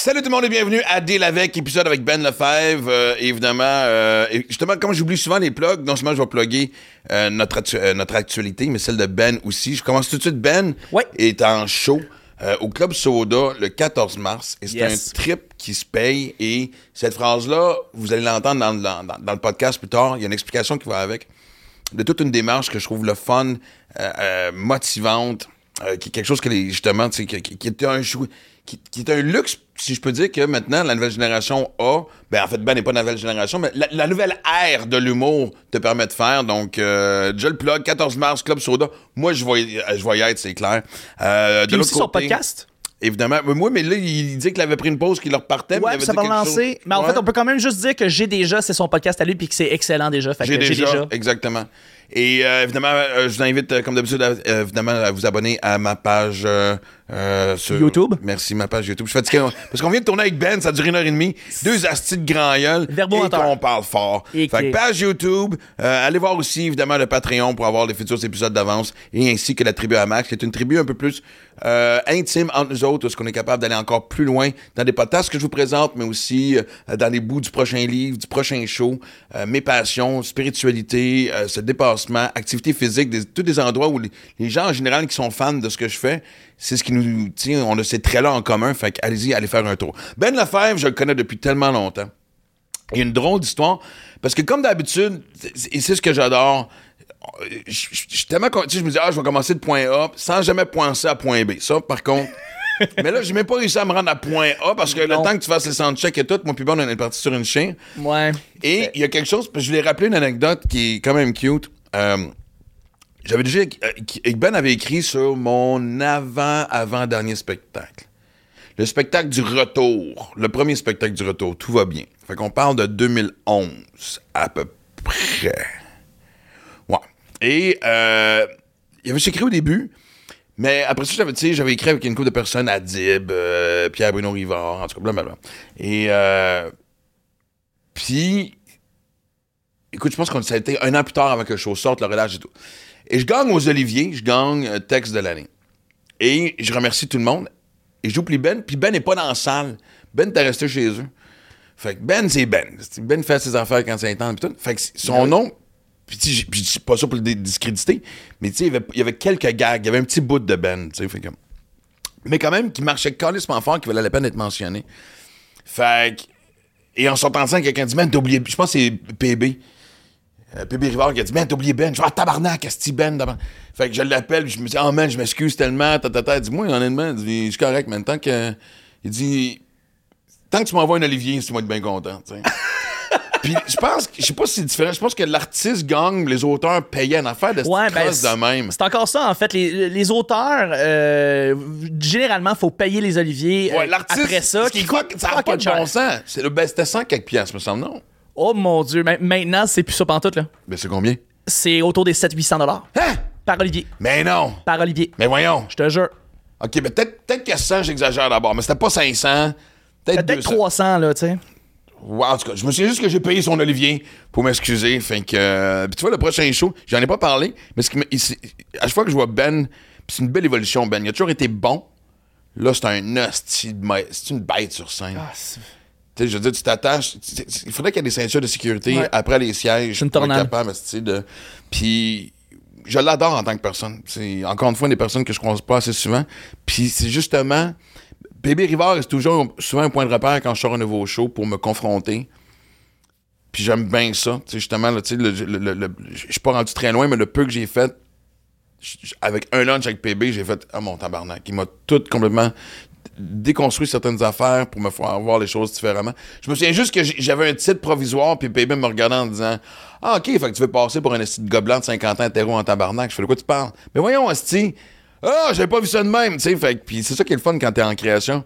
Salut tout le monde et bienvenue à Deal avec, épisode avec Ben Lefebvre. Évidemment, justement, comme j'oublie souvent les plugs, non seulement je vais plugger notre actualité, mais celle de Ben aussi. Je commence tout de suite. Ben est en show au Club Soda le 14 mars. Et c'est un trip qui se paye. Et cette phrase-là, vous allez l'entendre dans le podcast plus tard. Il y a une explication qui va avec. De toute une démarche que je trouve le fun, motivante, qui est quelque chose que justement, qui est un luxe, si je peux dire que maintenant, la nouvelle génération a, en fait, Ben n'est pas la nouvelle génération, mais la nouvelle ère de l'humour te permet de faire. Donc, déjà le plug, 14 mars, Club Soda. Moi, je vais y être, c'est clair. Puis aussi son podcast. Évidemment. Moi, mais là, il dit qu'il avait pris une pause, qu'il le repartait. Ouais, mais ça va lancer. Mais en fait, on peut quand même juste dire que c'est son podcast à lui, puis que c'est excellent déjà. Fait j'ai déjà. Exactement. Et évidemment, je vous invite, comme d'habitude, à vous abonner à ma page sur YouTube. Merci, ma page YouTube. Je suis fatigué parce qu'on vient de tourner avec Ben, ça a duré 1h30. Deux astis de grand gueule. Verbomoteur. Et qu'on parle fort. Fait que page YouTube. Allez voir aussi, évidemment, le Patreon pour avoir les futurs épisodes d'avance. Et ainsi que la tribu à Max, qui est une tribu un peu plus intime entre nous autres, parce qu'on est capable d'aller encore plus loin dans des podcasts que je vous présente, mais aussi dans les bouts du prochain livre, du prochain show, mes passions, spiritualité, se dépassement, activité physique, tous des endroits où les gens en général qui sont fans de ce que je fais, c'est ce qui nous tient, on a ces traits-là en commun, fait qu'allez-y, allez faire un tour. Ben Lefebvre, je le connais depuis tellement longtemps. Il y a une drôle d'histoire, parce que comme d'habitude, et c'est ce que j'adore, je suis tellement content, je me dis, je vais commencer de point A, sans jamais penser à point B. Ça, par contre... Mais là, j'ai même pas réussi à me rendre à point A parce que le temps que tu fasses le soundcheck et tout, moi puis Ben, on est parti sur une chaîne. Ouais. Et il y a quelque chose, parce que je lui ai rappelé une anecdote qui est quand même cute. J'avais déjà... Ben avait écrit sur mon avant-dernier spectacle. Le spectacle du retour. Le premier spectacle du retour. Tout va bien. Fait qu'on parle de 2011, à peu près. Ouais. Et il avait écrit au début... Mais après ça, j'avais écrit avec une couple de personnes, Adib, Pierre-Bruno Rivard, en tout cas, blablabla. Et puis, écoute, je pense que ça a été un an plus tard avant que le show sorte, le relâche et tout. Et je gagne aux Oliviers, je gagne texte de l'année. Et je remercie tout le monde. Et j'oublie Ben, puis Ben n'est pas dans la salle. Ben était resté chez eux. Fait que Ben, c'est Ben. Ben fait ses affaires quand c'est temps, puis tout. Fait que son nom... Puis je suis pas sûr pour le discréditer, mais tu sais, il y avait quelques gags, il y avait un petit bout de Ben, tu sais, fait que... Mais quand même, qui marchait calissement fort, qui valait la peine d'être mentionné. Fait que... Et en sortant de scène, quelqu'un dit, Ben, t'as oublié... Je pense que c'est PB. PB Rivard qui a dit, Ben, t'as oublié Ben. Je dis, tabarnak, asti Ben. Fait que je l'appelle, puis je me dis, man, je m'excuse tellement, Il dit, moi, honnêtement, je suis correct, mais tant que... Il dit, tant que tu m'envoies un Olivier, tu vas être bien content, tu sais. Puis je sais pas si c'est différent, je pense que l'artiste gagne, les auteurs payaient une affaire de cette crosse de même. C'est encore ça, en fait. Les auteurs, généralement, il faut payer les Oliviers après ça. Ça n'a pas de bon sens. C'était 100 quelques piastres, me semble, non? Oh mon Dieu, maintenant, c'est plus ça pantoute, là. Ben c'est combien? C'est autour des 700-800 $. Hein? Par Olivier. Mais non! Par Olivier. Mais voyons! Je te jure. OK, mais peut-être que 100, j'exagère d'abord, mais c'était pas 500. Peut-être 300, là, tu sais. Wow, en tout cas, je me souviens juste que j'ai payé son Olivier pour m'excuser. Fait que. Puis tu vois, le prochain show, j'en ai pas parlé, mais à chaque fois que je vois Ben, c'est une belle évolution, Ben. Il a toujours été bon. Là, c'est un hostie c'est une bête sur scène. Tu sais, je veux dire, tu t'attaches. Il faudrait qu'il y ait des ceintures de sécurité après les sièges. C'est une tornade. Puis. Je l'adore en tant que personne. C'est encore une fois une des personnes que je croise pas assez souvent. Puis c'est justement. PB Rivard est toujours souvent un point de repère quand je sors un nouveau show pour me confronter. Puis j'aime bien ça. Tu sais, justement, là, tu sais, je suis pas rendu très loin, mais le peu que j'ai fait, avec un lunch avec PB, j'ai fait « Ah, mon tabarnak! » Il m'a tout complètement déconstruit certaines affaires pour me faire voir les choses différemment. Je me souviens juste que j'avais un titre provisoire, puis PB me regardait en disant « Ah, OK, fait que tu veux passer pour un esti de gobelin de 50 ans hétéro en tabarnak. » Je fais « De quoi tu parles? » « Mais voyons, esti! » Ah, j'avais pas vu ça de même, tu sais. Puis c'est ça qui est le fun quand t'es en création.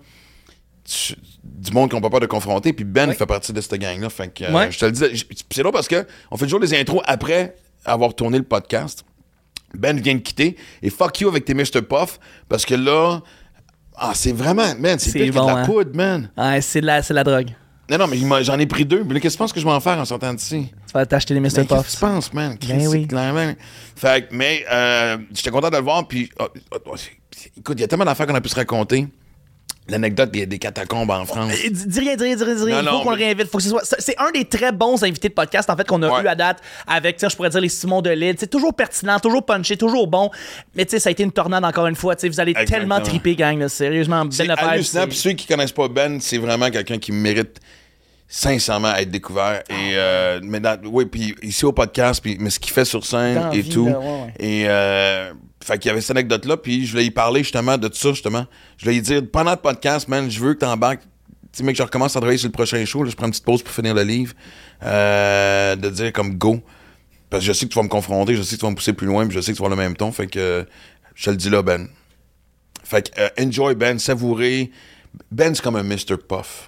Du monde qu'on peut pas te confronter. Puis Ben fait partie de cette gang-là. Fait que je te le dis. C'est là parce que on fait toujours des intros après avoir tourné le podcast. Ben vient de quitter. Et fuck you avec tes Mr. Puff. Parce que là, c'est vraiment, man, c'est pire bon, que de la poudre, man. Ouais, c'est la drogue. Non, mais j'en ai pris 2. Mais là, qu'est-ce que tu penses que je vais en faire en sortant d'ici? Tu vas t'acheter des Mr. Puffs. Qu'est-ce que tu penses, man? Ben oui. Clairement. Fait que, mais j'étais content de le voir. Puis, écoute, il y a tellement d'affaires qu'on a pu se raconter. l'anecdote des catacombes en France. Dis rien. Il faut qu'on le réinvite. Faut que ce soit... C'est un des très bons invités de podcast, en fait, qu'on a eu à date avec, je pourrais dire, les Simon Delille. C'est toujours pertinent, toujours punché, toujours bon. Mais ça a été une tornade encore une fois. Vous allez tellement triper, gang. Là, sérieusement, c'est hallucinant. Puis ceux qui connaissent pas Ben, c'est vraiment quelqu'un qui mérite sincèrement à être découvert. Et puis ici au podcast, mais ce qu'il fait sur scène et tout. Et fait qu'il y avait cette anecdote-là, puis je voulais y parler justement de tout ça, justement. Je voulais y dire, pendant le podcast, man, je veux que t'embarques. Tu sais, mec, je recommence à travailler sur le prochain show, là, je prends une petite pause pour finir le livre. De dire comme go. Parce que je sais que tu vas me confronter, je sais que tu vas me pousser plus loin, puis je sais que tu vas avoir le même ton. Fait que je te le dis là, Ben. Fait que enjoy, Ben, savourez. Ben, c'est comme un Mr. Puff.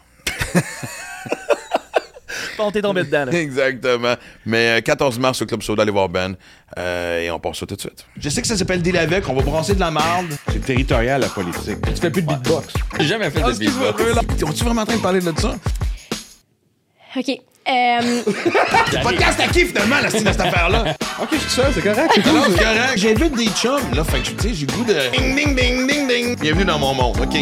On t'est tombé dedans. Là. Exactement. Mais 14 mars au Club Soda, allez voir Ben. Et on part ça tout de suite. Je sais que ça s'appelle Deal avec, on va brasser de la marde. C'est territorial, la politique. Tu fais plus de beatbox. J'ai jamais fait de beatbox. Es-tu vraiment en train de parler de ça? OK. Le podcast à qui, finalement, la style de cette affaire-là? OK, c'est ça, c'est correct. C'est correct. J'invite des chums, là. Fait que, tu sais, j'ai le goût de... Ding, ding, ding, ding, ding. Bienvenue dans mon monde. OK.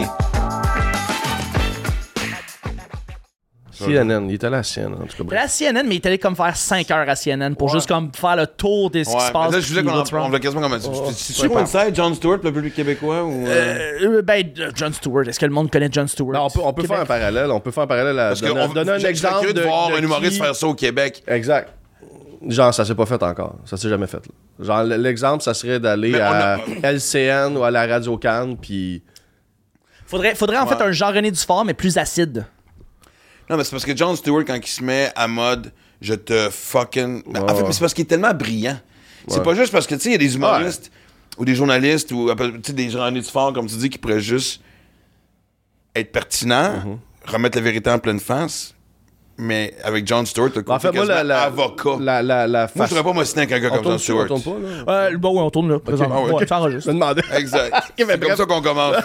CNN, il était allé à CNN, en tout cas. Il était allé à CNN, mais il est allé comme faire 5 heures à CNN pour juste comme faire le tour de ce qui se passe. Là, je voulais qu'on voulait quasiment comme ça. C'est quoi ça, Jon Stewart, le public québécois? Ou Jon Stewart. Est-ce que le monde connaît Jon Stewart? Non, on peut faire un parallèle. On peut faire un parallèle à donner un exemple de voir un humoriste faire ça au Québec. Exact. Genre, ça s'est pas fait encore. Ça s'est jamais fait. Là. Genre, l'exemple, ça serait d'aller à LCN ou à la Radio Cannes, puis... Faudrait en fait un Jean-René Dufort, mais plus acide. Non, mais c'est parce que Jon Stewart, quand il se met à mode, je te fucking... En fait, c'est parce qu'il est tellement brillant. C'est pas juste parce que, tu sais, il y a des humoristes ou des journalistes ou des Jean-René Dufort, comme tu dis, qui pourraient juste être pertinents, remettre la vérité en pleine face. Mais avec Jon Stewart, t'as en fait, moi, avocat. Moi, je pourrais pas m'assiner avec quelqu'un comme Jon Stewart. On tourne pas, là? Bon, on tourne là, présentement. Okay. Ça enregistre. Je me demandais. Exact. C'est comme ça qu'on commence,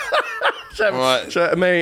mais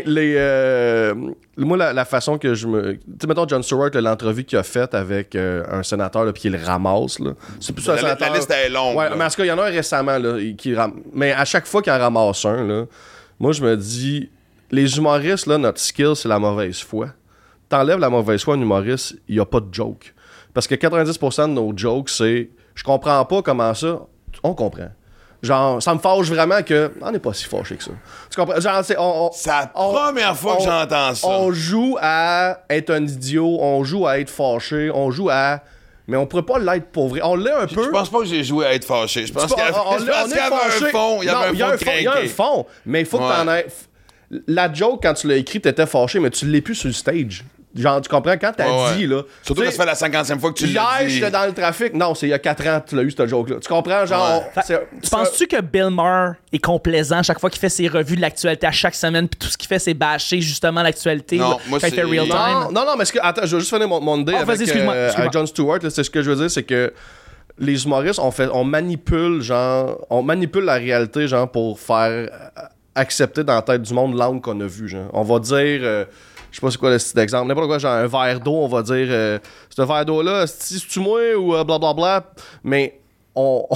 moi, la façon que je me... Tu sais, mettons, Jon Stewart, l'entrevue qu'il a faite avec un sénateur, puis qu'il le ramasse, là. C'est plus un sénateur... La liste est longue. Ouais, mais en tout cas, il y en a un récemment, là, mais à chaque fois qu'il en ramasse un, là, moi, je me dis, les humoristes, là, notre skill, c'est la mauvaise foi. T'enlèves la mauvaise foi à un humoriste, il n'y a pas de joke. Parce que 90% de nos jokes, c'est « Je comprends pas comment ça. » On comprend. Genre, ça me fâche vraiment que... On n'est pas si fâché que ça. Tu comprends? Genre, c'est la première fois que j'entends ça. On joue à être un idiot, on joue à être fâché, on joue à... Mais on pourrait pas l'être pour vrai. On l'est un peu. Je pense pas que j'ai joué à être fâché. Je pense qu'il y avait un fond. Il y avait un fond. Il y a un fond, mais il faut que t'en aies... La joke, quand tu l'as écrit, t'étais fâché, mais tu l'es plus sur le stage. Genre, tu comprends? Quand t'as dit, là... Surtout que ça fait la 50e fois que tu l'as dit. Hier, j'étais dans le trafic. Non, c'est il y a 4 ans que tu l'as eu, cette joke-là. Tu comprends? Genre... Tu penses-tu que Bill Maher est complaisant chaque fois qu'il fait ses revues de l'actualité à chaque semaine, puis tout ce qu'il fait, c'est bâcher justement l'actualité? Non, moi, c'est... real time? Non, mais attends, je vais juste finir mon idée avec Jon Stewart. Là, c'est ce que je veux dire, c'est que les humoristes, on manipule la réalité, genre, pour faire accepter dans la tête du monde l'angle qu'on a vu, genre. On va dire... je sais pas c'est quoi le style d'exemple, n'importe quoi, genre un verre d'eau, on va dire, ce verre d'eau-là, c'est-tu moi ou blablabla, mais on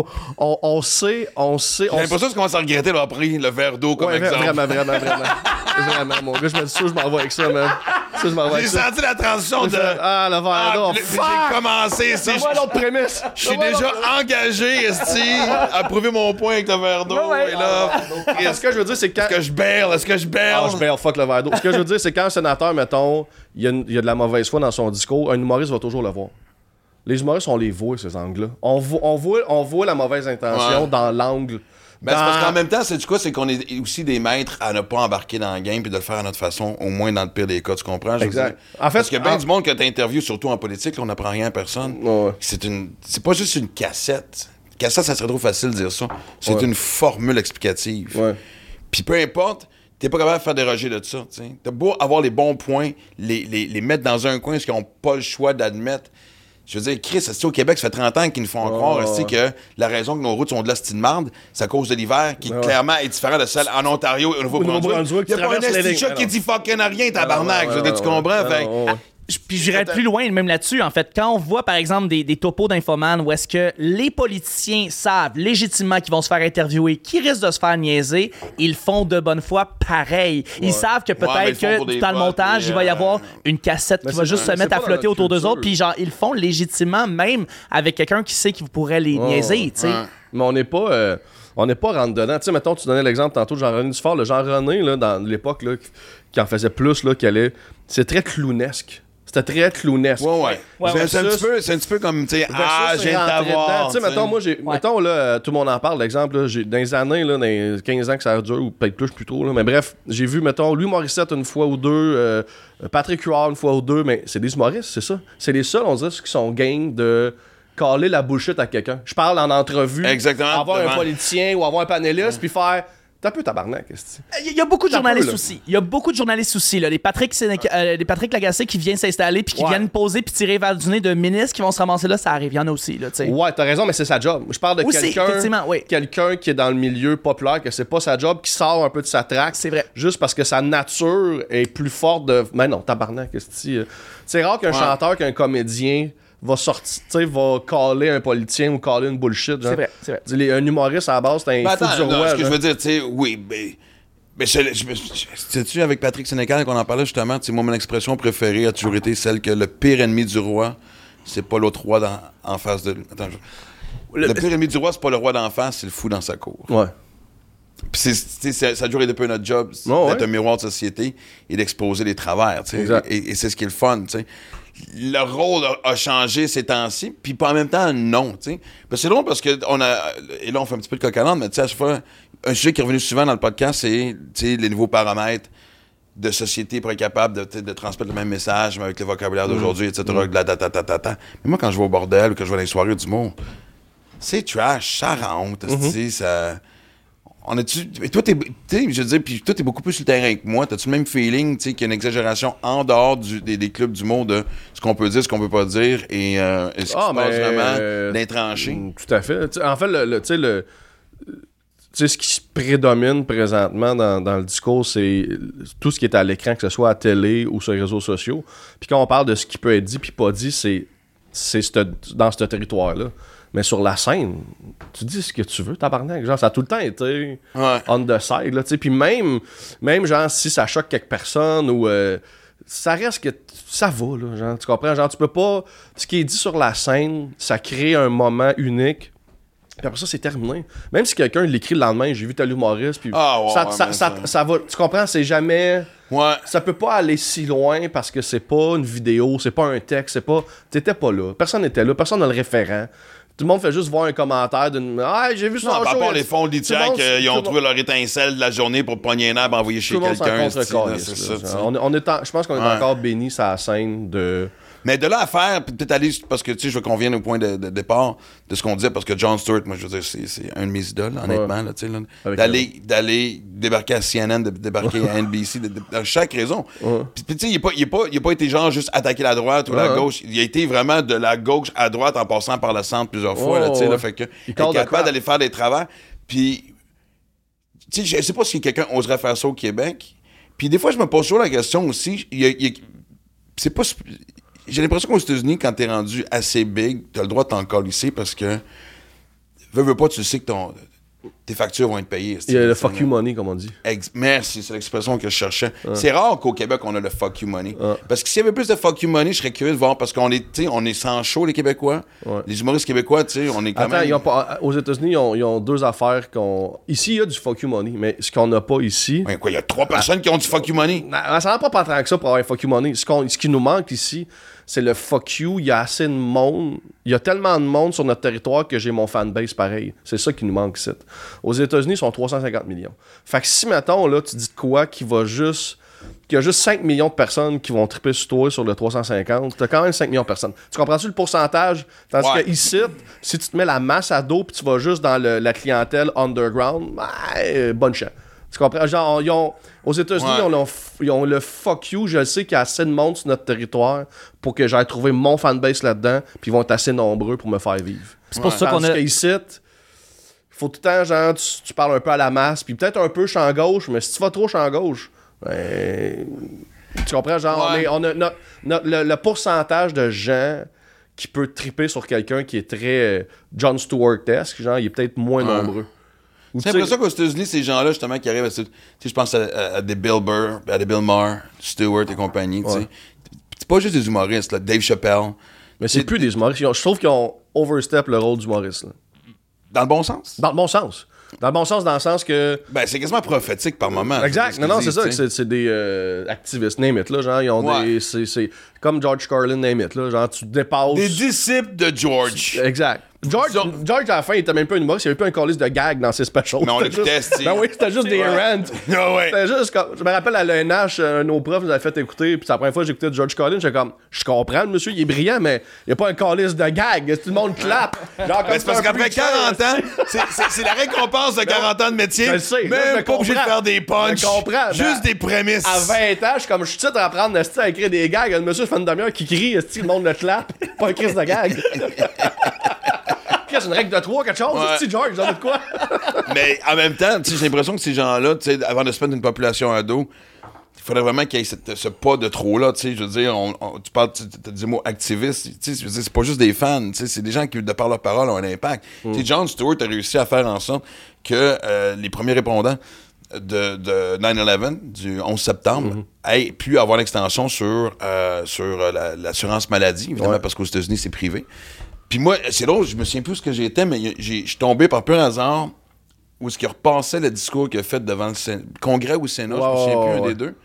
sait... J'ai l'impression que tu commences à regretter d'avoir pris le verre d'eau comme exemple. Vraiment, mon gars, je me dis ça, je m'en vais avec ça, man. J'ai senti la transition de... Ah, le verre d'eau, j'ai commencé, c'est l'autre prémisse. Je suis déjà engagé, esti, à prouver mon point avec le verre d'eau, et là... Ce que je veux dire, c'est quand... Est-ce que je baille? Ah, je baille, fuck le verre d'eau. Ce que je veux dire, c'est quand un sénateur, mettons, il y a de la mauvaise foi dans son discours, un humoriste va toujours le voir. Les humoristes, on les voit, ces angles-là. On voit la mauvaise intention dans l'angle. Ben, c'est parce qu'en même temps, c'est du quoi? C'est qu'on est aussi des maîtres à ne pas embarquer dans le game puis de le faire à notre façon, au moins dans le pire des cas, tu comprends? Exact. En fait, parce que du monde que t'interviews, surtout en politique, là, on n'apprend rien à personne. Ouais. C'est pas juste une cassette. Cassette, ça serait trop facile de dire ça. C'est une formule explicative. Ouais. Puis peu importe, t'es pas capable de faire déroger de ça. T'sais. T'as beau avoir les bons points, les mettre dans un coin, parce qu'ils n'ont pas le choix d'admettre. Je veux dire, Chris, au Québec, ça fait 30 ans qu'ils nous font croire que la raison que nos routes sont de la style marde, c'est à cause de l'hiver, qui clairement est différent de celle en Ontario et au Nouveau-Brunswick. Il n'y a pas un esti qui dit fucking rien, tabarnak. Tu comprends? Puis j'irais plus loin même là-dessus, en fait. Quand on voit, par exemple, des topos d'Infoman où est-ce que les politiciens savent légitimement qu'ils vont se faire interviewer, qu'ils risquent de se faire niaiser, ils font de bonne foi pareil. Ils savent que peut-être que dans le montage, il va y avoir une cassette qui va juste se mettre à flotter autour d'eux autres, puis genre, ils le font légitimement, même avec quelqu'un qui sait qu'il pourrait les niaiser, tu sais. Mais on n'est pas rentre dedans. Tu sais, mettons, tu donnais l'exemple tantôt de Jean-René Dufort. Le Jean-René, là, dans l'époque, là, qui en faisait plus, là, c'est très clownesque. C'était très clownesque. Ouais. C'est un petit peu comme, tu sais, je viens de t'avoir. Tu sais, mettons, mettons, là, tout le monde en parle, l'exemple, là, dans les années, là, dans les 15 ans que ça dure, ou peut-être plus tôt, là, mais bref, j'ai vu, mettons, Louis Morissette une fois ou deux, Patrick Huard une fois ou deux, mais c'est des humoristes, c'est ça. C'est les seuls, on dirait, qui sont gang de caler la bullshit à quelqu'un. Je parle en entrevue. Exactement. Avoir un politicien ou avoir un panéliste, puis faire... T'as un peu tabarnak, est-ce que... Il y a beaucoup de journalistes aussi. Il y a beaucoup de journalistes aussi, là. Les Patrick Lagacé qui viennent s'installer puis qui viennent poser puis tirer vers du nez de ministres qui vont se ramasser là, ça arrive. Il y en a aussi, là, tu sais. Ouais, t'as raison, mais c'est sa job. Je parle de quelqu'un qui est dans le milieu populaire, que c'est pas sa job, qui sort un peu de sa traque. C'est vrai. Juste parce que sa nature est plus forte de... Mais non, tabarnak, est-ce que... C'est rare qu'un chanteur, qu'un comédien... va sortir, tu sais, va caller un politicien ou caller une bullshit. Genre. C'est vrai. Un humoriste à la base, c'est un fou du roi. Ce que je veux dire, tu sais, oui, mais sais-tu, avec Patrick Sénécal qu'on en parlait justement, tu sais, moi, mon expression préférée a toujours été celle que le pire ennemi du roi, c'est pas l'autre roi en face de lui. Attends, le pire ennemi du roi, c'est pas le roi d'en face, c'est le fou dans sa cour. Ouais. Puis ça a toujours été un peu notre job, d'être un miroir de société et d'exposer les travers, tu sais. Et c'est ce qui est le fun, tu sais. Le rôle a changé ces temps-ci, puis pas en même temps, non, tu sais. C'est drôle parce que et là, on fait un petit peu de coq-à-l'âne, mais tu sais, à chaque fois, un sujet qui est revenu souvent dans le podcast, c'est, tu sais, les nouveaux paramètres de société pour être capable de transmettre le même message, mais avec le vocabulaire d'aujourd'hui, etc. Mais moi, quand je vais au bordel ou quand je vais dans les soirées d'humour, c'est trash, ça rentre, tu sais, ça... Toi, je veux dire, puis toi, t'es beaucoup plus sur le terrain que moi. T'as-tu le même feeling, tu sais, qu'il y a une exagération en dehors des clubs d'humour de ce qu'on peut dire, ce qu'on peut pas dire, et ce qui se passe vraiment d'intranché? Tout à fait. T'sais, en fait, ce qui se prédomine présentement dans le discours, c'est tout ce qui est à l'écran, que ce soit à télé ou sur les réseaux sociaux. Puis quand on parle de ce qui peut être dit puis pas dit, c'est dans ce territoire-là. Mais sur la scène, tu dis ce que tu veux, tabarnak. Genre, ça a tout le temps été on the side, là, tu sais. Puis même, genre, si ça choque quelques personnes ou... ça reste que... Ça va, là, genre, tu comprends? Genre, tu peux pas... Ce qui est dit sur la scène, ça crée un moment unique. Puis après ça, c'est terminé. Même si quelqu'un l'écrit le lendemain, j'ai vu tel humoriste, puis ça va... Tu comprends? C'est jamais... Ça peut pas aller si loin parce que c'est pas une vidéo, c'est pas un texte, c'est pas... T'étais pas là. Personne n'était là. Personne n'a le référent. Tout le monde fait juste voir un commentaire d'une... Ah, j'ai vu ça en show. Pas les fonds litières qu'ils ont trouvé leur étincelle de la journée pour pogner un arbre et envoyer chez quelqu'un. Je pense qu'on est encore bénis sur la scène de... Mais de là à faire, peut-être aller, parce que tu sais, je veux qu'on vienne au point de départ de ce qu'on disait, parce que Jon Stewart, moi je veux dire, c'est un de mes idoles, honnêtement, là, tu sais, d'aller débarquer à CNN, de débarquer à NBC, de chaque raison. Puis tu sais, il a pas été genre juste attaquer la droite ou la gauche, il a été vraiment de la gauche à droite en passant par le centre plusieurs fois, là, tu sais, là, fait que il est capable d'aller faire des travers. Puis, tu sais, je sais pas si quelqu'un oserait faire ça au Québec. Puis des fois, je me pose toujours la question aussi, c'est pas... J'ai l'impression qu'aux États-Unis, quand t'es rendu assez big, t'as le droit de t'en colisser parce que veux pas, tu sais que tes factures vont être payées. Il y a le fuck you money, comme on dit. Merci, c'est l'expression que je cherchais. C'est rare qu'au Québec, on a le fuck you money. Parce que s'il y avait plus de fuck you money, je serais curieux de voir, parce qu'on est sans show, les Québécois. Les humoristes québécois, tu sais, on est quand même... Aux États-Unis, ils ont deux affaires qu'on... Ici, il y a du fuck you money, mais ce qu'on n'a pas ici... Il y a 3 personnes qui ont du fuck you money. Ça n'a pas tant que ça pour avoir un fuck you money. Ce qui nous manque ici, c'est le fuck you. Il y a assez de monde. Il y a tellement de monde sur notre territoire que j'ai mon fanbase pareil. C'est ça qui nous manque ici. Aux États-Unis, ils sont 350 millions. Fait que si, mettons, là, tu dis de quoi qu'il y a juste 5 millions de personnes qui vont triper sur toi sur le 350, t'as quand même 5 millions de personnes. Tu comprends-tu le pourcentage? Tandis que ici, si tu te mets la masse à dos puis tu vas juste dans la clientèle underground, bonne chance. Tu comprends? Genre, aux États-Unis, ils ont le fuck you. Je sais qu'il y a assez de monde sur notre territoire pour que j'aille trouver mon fanbase là-dedans, puis ils vont être assez nombreux pour me faire vivre. C'est pour ça qu'on a... Ici, faut tout le temps, genre, tu parles un peu à la masse, puis peut-être un peu champ gauche, mais si tu vas trop champ gauche, Tu comprends? Genre, Ouais. on a le pourcentage de gens qui peut triper sur quelqu'un qui est très Jon Stewart-esque, genre, il est peut-être moins nombreux. C'est l'impression qu'aux États-Unis, ces gens-là, justement, qui arrivent à... Je pense à des Bill Burr, à des Bill Maher, Stewart et compagnie, tu sais. C'est pas juste des humoristes, là. Dave Chappelle. Mais c'est plus des humoristes. Je trouve qu'ils ont overstep le rôle d'humoriste. Là. Dans le bon sens? Dans le bon sens. Dans le sens que... Ben, c'est quasiment prophétique par moment. Exact. Non, c'est ça. C'est des activistes, name it, là. Genre, ils ont des... C'est comme George Carlin, name it, là. Genre, tu dépasses... Des disciples de George. Exact. George, à la fin, il était même pas un humoriste. Il n'y avait pas un calice de gag dans ses specials. Mais on l'écoutait, juste... Ben oui, c'était juste des rants. C'était juste comme... Je me rappelle à l'ENH, nos profs nous avaient fait écouter, puis c'est la première fois que j'écoutais George Carlin, j'étais comme, je comprends, le monsieur, il est brillant, mais il n'y a pas un calice de gag. Tout le monde clappe. Genre, c'est parce qu'après 40 ans, c'est la récompense de 40 ans de métier. Je le sais. Même pas obligé de faire des punchs. Je comprends. Juste des prémices. À 20 ans, je suis comme, je suis titre à apprendre à écrire des gags. Le monsieur fait une demi-heure qui crie, le monde le clappe. Pas un crise de gag. C'est une règle de 3, quelque chose, c'est George, j'en ai de quoi? Mais en même temps, j'ai l'impression que ces gens-là, avant de se faire une population ado, il faudrait vraiment qu'il y ait ce pas de trop-là. Je veux dire, tu parles, tu as dit le mot activiste, je veux dire, c'est pas juste des fans, c'est des gens qui, de par leur parole, ont un impact. Jon Stewart a réussi à faire en sorte que les premiers répondants de 9/11, du 11 septembre, aient pu avoir l'extension sur l'assurance maladie, évidemment, parce qu'aux États-Unis, c'est privé. Puis moi, c'est drôle, je me souviens plus ce que j'étais, mais je suis tombé par pur hasard où ce qui repassait le discours qu'il a fait devant le Congrès ou le Sénat, je me souviens plus, un des deux.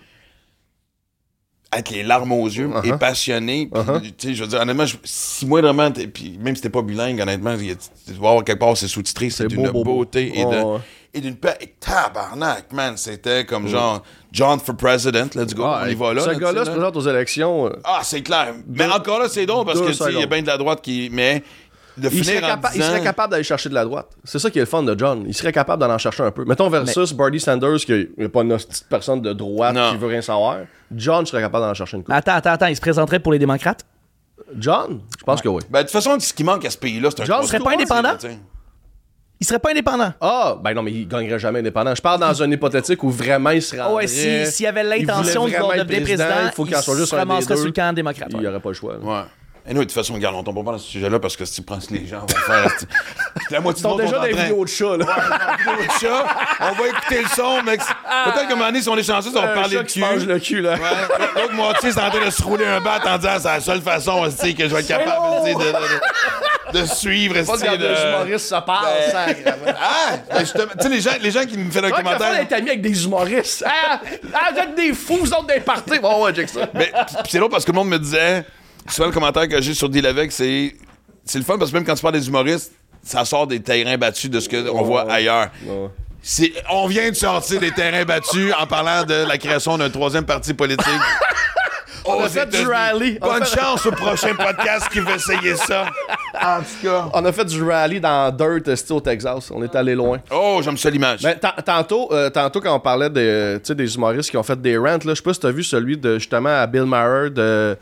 Avec les larmes aux yeux et passionné. Puis, tu sais, je veux dire, honnêtement, si moi vraiment, puis même si t'es pas bilingue, honnêtement, tu vas voir quelque part, c'est sous-titré, c'est d'une beauté et d'une paix. Et tabarnak, man, c'était comme genre John for President, là, du gars, on y va là. Ce gars-là se présente aux élections. C'est clair. Mais encore là, c'est drôle parce que, tu sais, il y a bien de la droite qui. Mais. Il serait capable d'aller chercher de la droite. C'est ça qui est le fun de John. Il serait capable d'en chercher un peu. Mettons versus Bernie Sanders, qui n'est pas une petite personne de droite qui veut rien savoir. John serait capable d'en chercher une couple. Attends, il se présenterait pour les démocrates? John? Je pense que oui. Ben, de toute façon, ce qui manque à ce pays-là, c'est un... John serait pas indépendant? Il serait pas indépendant. Ben non, mais il gagnerait jamais indépendant. Je parle dans un hypothétique où vraiment il se rendrait... s'il y avait l'intention de devenir président, il faut qu'il en soit juste un des deux. Sur le camp démocrate. Il n'y aurait pas le choix. Ouais. Et nous, de toute façon, regarde, on tombe pas dans ce sujet-là parce que si tu prends les gens vont faire. La moitié ils sont déjà des vidéos de chat, là. Ouais, vidéos de chat. On va écouter le son, mec. Peut-être qu'à un moment donné, si on est chanceux, on va parler de cul. Mange le cul, là. Ouais. L'autre moitié, c'est en train de se rouler un bat en disant c'est la seule façon aussi que je vais être capable de suivre. Pas que les humoristes se parlent, tu sais, les gens qui me font un commentaire. Tu d'être ami avec des humoristes. Vous êtes des fous, vous autres des parties. Bon, ouais, check ça. Mais c'est drôle parce que le monde me disait. Souvent, le commentaire que j'ai sur Deal avec, c'est le fun parce que même quand tu parles des humoristes, ça sort des terrains battus de ce qu'on voit ailleurs. On vient de sortir des terrains battus en parlant de la création d'un troisième parti politique. On a fait du rally. Bonne chance au prochain podcast qui veut essayer ça. En tout cas. On a fait du rally dans Dirt, au Texas. On est allé loin. Oh, j'aime ça l'image. Mais tantôt, quand on parlait des humoristes qui ont fait des rants, là, je sais pas si t'as vu celui de justement à Bill Maher de.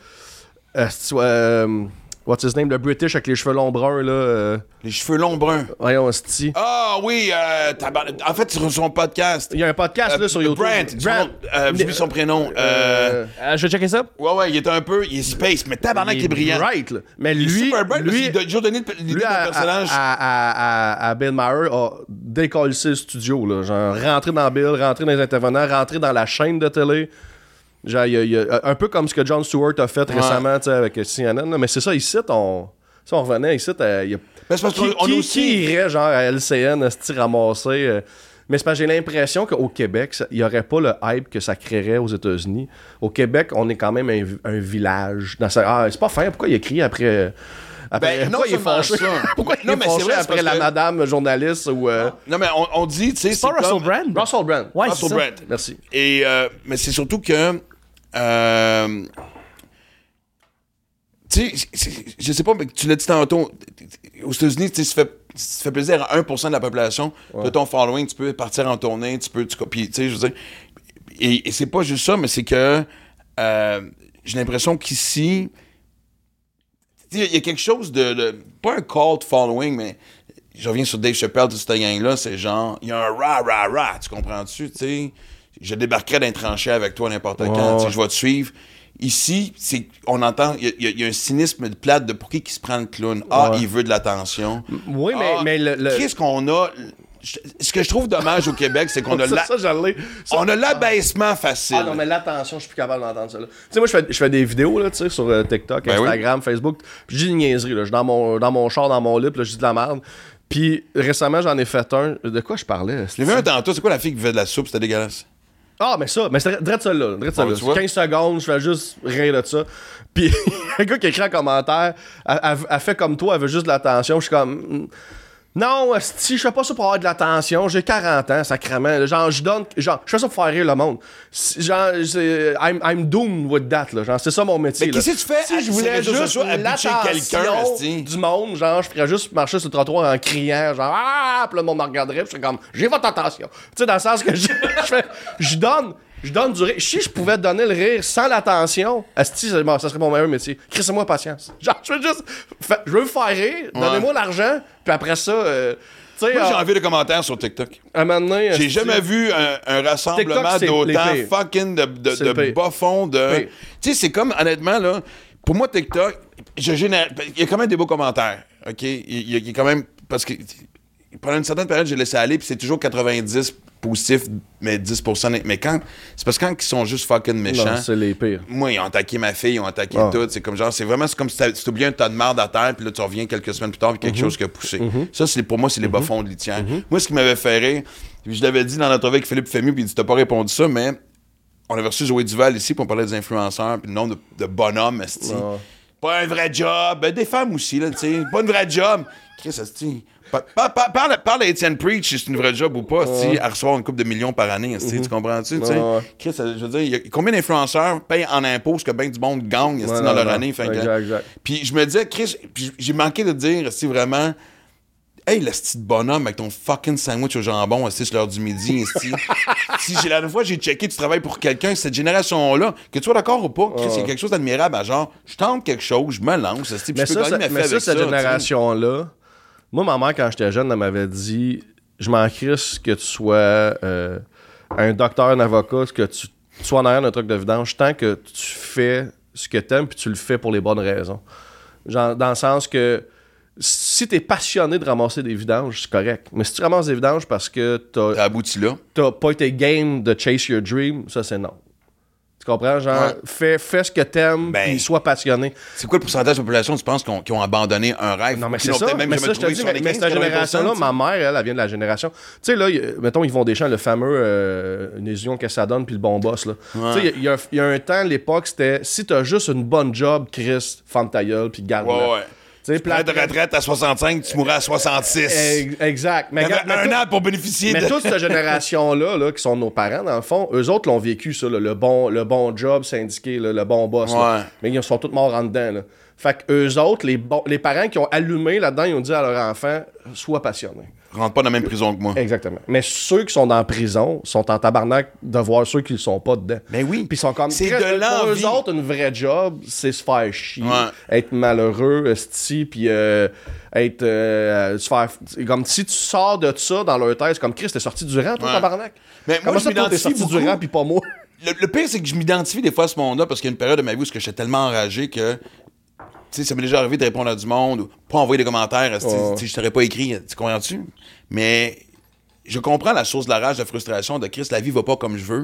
What's his name? Le British avec les cheveux longs bruns, là. Les cheveux longs bruns. Voyons, Sti. Ah oui, en fait, sur son podcast. Il y a un podcast, là, sur YouTube. Brent. J'ai vu son prénom. Je vais checker ça. Ouais, il est space, mais tabarnak, il est brillant. Bright, là. Mais lui, il a toujours donné l'idée d'un personnage. À Bill Maher, a décollé le studio, là. Genre, rentrer dans Bill, rentrer dans les intervenants, rentrer dans la chaîne de télé. Genre, il y a un peu comme ce que Jon Stewart a fait récemment avec CNN, là, mais c'est ça, ici, on revenait ici, qui irait genre à LCN, ramasser. Mais c'est parce que j'ai l'impression qu'au Québec, il n'y aurait pas le hype que ça créerait aux États-Unis. Au Québec, on est quand même un village. C'est pas fin, pourquoi il a crié après pourquoi il est fâché? Pourquoi il est fâché après la madame journaliste ou... Non, mais on dit, tu sais... C'est pas Russell Brand? Russell Brand. Ouais, Russell Brand. Merci. Et, mais c'est surtout que... tu sais, je sais pas, mais tu l'as dit tantôt, aux États-Unis, tu sais, si tu fais plaisir à 1% de la population de ton following, tu peux partir en tournée, tu sais, je veux dire... Et c'est pas juste ça, mais c'est que j'ai l'impression qu'ici... Il y a quelque chose de pas un cult following, mais je reviens sur Dave Chappelle, toute cette gang-là, c'est genre, il y a un rah, tu comprends-tu, tu sais? je débarquerai d'un tranché avec toi n'importe quand. Je vais te suivre. Ici, on entend, il y a un cynisme de plate de pour qui se prend le clown. Il veut de l'attention. Oui, mais Qu'est-ce qu'on a... Ce que je trouve dommage au Québec, c'est qu'on a on a l'abaissement facile. Ah non, mais l'attention, je suis plus capable d'entendre ça. Tu sais, moi, je fais des vidéos là, sur TikTok, Instagram, Facebook, puis je dis une niaiserie. Là. Je suis dans mon char, dans mon lit, puis là, je dis de la merde. Puis récemment, j'en ai fait un. De quoi je parlais? Je l'ai vu un tantôt. C'est quoi la fille qui buvait de la soupe? C'était dégueulasse. Ah, mais c'est drette ça là. 15 secondes, je fais juste rire de ça. Puis, un gars qui écrit en commentaire, elle fait comme toi, elle veut juste de l'attention. Je suis comme... Non, si je fais pas ça pour avoir de l'attention, j'ai 40 ans, sacrément. Genre, je fais ça pour faire rire le monde. Genre, I'm doomed with that, là. Genre, c'est ça mon métier. Mais qu'est-ce que tu fais? Si je voulais juste l'attention du monde, genre, je ferais juste marcher sur le trottoir en criant, genre, puis là, le monde me regarderait, puis je serais comme, j'ai votre attention. Tu sais, dans le sens que je donne du rire. Si je pouvais donner le rire sans l'attention, asti, ça serait mon meilleur métier. Crissez-moi patience. Genre, je veux me faire rire, donnez-moi l'argent, puis après ça, moi, j'ai envie de commentaires sur TikTok. À un moment donné, j'ai jamais vu un rassemblement d'autant fucking de bas fond de... Tu sais, c'est comme, honnêtement, là, pour moi, TikTok, il y a quand même des beaux commentaires, OK? Il y a quand même... Parce que pendant une certaine période, j'ai laissé aller, puis c'est toujours 90 positifs, mais 10%. Mais c'est parce que quand ils sont juste fucking méchants. Non, c'est les pires. Moi, ils ont attaqué ma fille, ils ont attaqué tout. C'est comme genre, c'est vraiment comme si tu oubliais un tas de merde à terre, puis là, tu reviens quelques semaines plus tard, puis quelque chose qui a poussé. Ça, pour moi, c'est les bas-fonds de litière. Moi, ce qui m'avait fait rire, je l'avais dit dans l'entrevue avec Philippe Fému, puis il dit, t'as pas répondu ça, mais on avait reçu Joey Duval ici, puis on parlait des influenceurs, puis le nombre de bonhommes, esti. Pas un vrai job. Ben, des femmes aussi, là, tu sais. Pas une vraie job. Chris, esti. Parle à Étienne Preach si c'est une vraie job ou pas, à recevoir une couple de millions par année, tu comprends-tu? Chris, je veux dire, il y a combien d'influenceurs payent en impôts ce que bien du monde gagne dans leur année? Exact. Puis je me disais, Chris, j'ai manqué de dire, vraiment, hey, le petit bonhomme avec ton fucking sandwich au jambon, c'est l'heure du midi, si la dernière fois j'ai checké, tu travailles pour quelqu'un, cette génération-là, que tu sois d'accord ou pas, Chris, c'est quelque chose d'admirable, à genre, je tente quelque chose, je me lance, mais cette génération-là, moi, ma mère, quand j'étais jeune, elle m'avait dit, je m'en crisse que tu sois un docteur, un avocat, que tu sois en arrière d'un truc de vidange, tant que tu fais ce que t'aimes puis tu le fais pour les bonnes raisons. Genre, dans le sens que si t'es passionné de ramasser des vidanges, c'est correct. Mais si tu ramasses des vidanges parce que t'as abouti là, t'as pas été game de chase your dream, ça, c'est non. Tu comprends? Genre, fais ce que t'aimes, puis sois passionné. C'est quoi le pourcentage de la population, tu penses, qui ont abandonné un rêve? Non, mais c'est ça. Mais ça, je te dis, mais cette génération-là, ma mère, elle vient de la génération. Tu sais, là, mettons, Yvon Deschamps, le fameux une illusion que ça donne, puis le bon boss, là. Tu sais, il y a un temps, l'époque, c'était si t'as juste une bonne job, Chris, ferme ta gueule, puis garde-la. Prêt de retraite à 65, tu mourras à 66. Exact. Mais un an pour bénéficier mais toute cette génération-là, là, qui sont nos parents, dans le fond, eux autres l'ont vécu, ça, là, le bon job syndiqué, là, le bon boss. Là. Mais ils sont tous morts en dedans. Là. Fait que eux autres, les parents qui ont allumé là-dedans, ils ont dit à leur enfant, sois passionné. Rentre pas dans la même prison que moi. Exactement. Mais ceux qui sont dans la prison sont en tabarnak de voir ceux qui ne sont pas dedans. Mais oui. Puis ils sont comme... C'est de l'envie. Pour eux autres, une vraie job, c'est se faire chier, être malheureux, puis être... se faire... Comme si tu sors de ça dans leur tête, c'est comme Chris, t'es sorti du rang, toi, tabarnak. Mais moi, je m'identifie sorti du rang, puis pas moi. Le pire, c'est que je m'identifie des fois à ce monde-là, parce qu'il y a une période de ma vie où j'étais tellement enragé que... Tu sais, ça m'est déjà arrivé de répondre à du monde, ou pas envoyer des commentaires, je t'aurais pas écrit, tu comprends-tu? Mais je comprends la source de la rage, de la frustration, de Chris, la vie va pas comme je veux.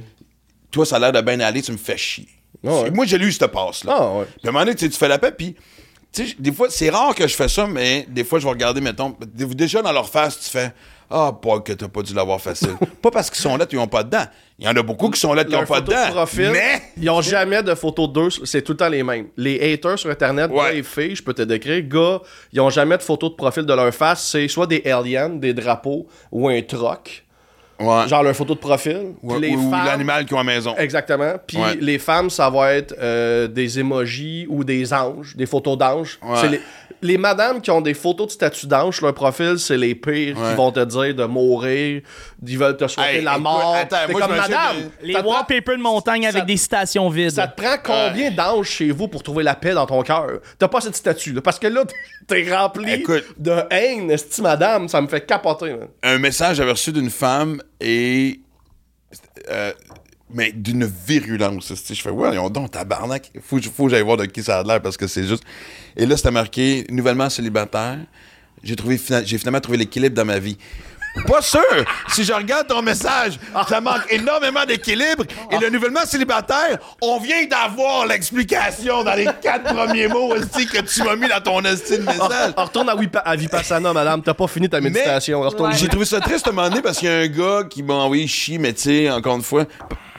Toi, ça a l'air de bien aller, tu me fais chier. Moi, j'ai lu cette passe-là. Puis à un moment donné, tu fais la paix, puis des fois, c'est rare que je fais ça, mais des fois, je vais regarder, mettons, déjà dans leur face, tu fais pas que t'as pas dû l'avoir facile. Pas parce qu'ils sont là, ils ont pas dedans. Il y en a beaucoup qui sont là, qui ont pas dedans. Profil, mais ils ont jamais de photos d'eux, c'est tout le temps les mêmes. Les haters sur Internet, gars et filles, je peux te décrire, gars, ils ont jamais de photos de profil de leur face, c'est soit des aliens, des drapeaux ou un troc. Genre leur photo de profil. Ou l'animal qu'ils ont à la maison. Exactement. Puis les femmes, ça va être des emojis ou des anges, des photos d'anges. C'est les madames qui ont des photos de statues d'anges sur leur profil, c'est les pires qui vont te dire de mourir, ils veulent te souhaiter la mort. Moi, comme madame. Les wallpapers de montagne avec des citations vides. Ça te prend combien d'anges chez vous pour trouver la paix dans ton cœur? T'as pas cette statue, là. Parce que là, t'es rempli de haine, esti madame, ça me fait capoter. Là. Un message j'avais reçu d'une femme et mais d'une virulence. Je fais, ouais, donc, tabarnak, faut que j'aille voir de qui ça a l'air parce que c'est juste. Et là, c'était marqué nouvellement célibataire. J'ai finalement trouvé l'équilibre dans ma vie. Pas sûr! Si je regarde ton message, ça manque énormément d'équilibre. Et le nouvellement célibataire, on vient d'avoir l'explication dans les 4 premiers mots aussi que tu m'as mis dans ton esti de message. Retourne à Vipassana, madame. T'as pas fini ta méditation. J'ai trouvé ça triste à un moment donné parce qu'il y a un gars qui m'a envoyé chier, mais tu sais, encore une fois.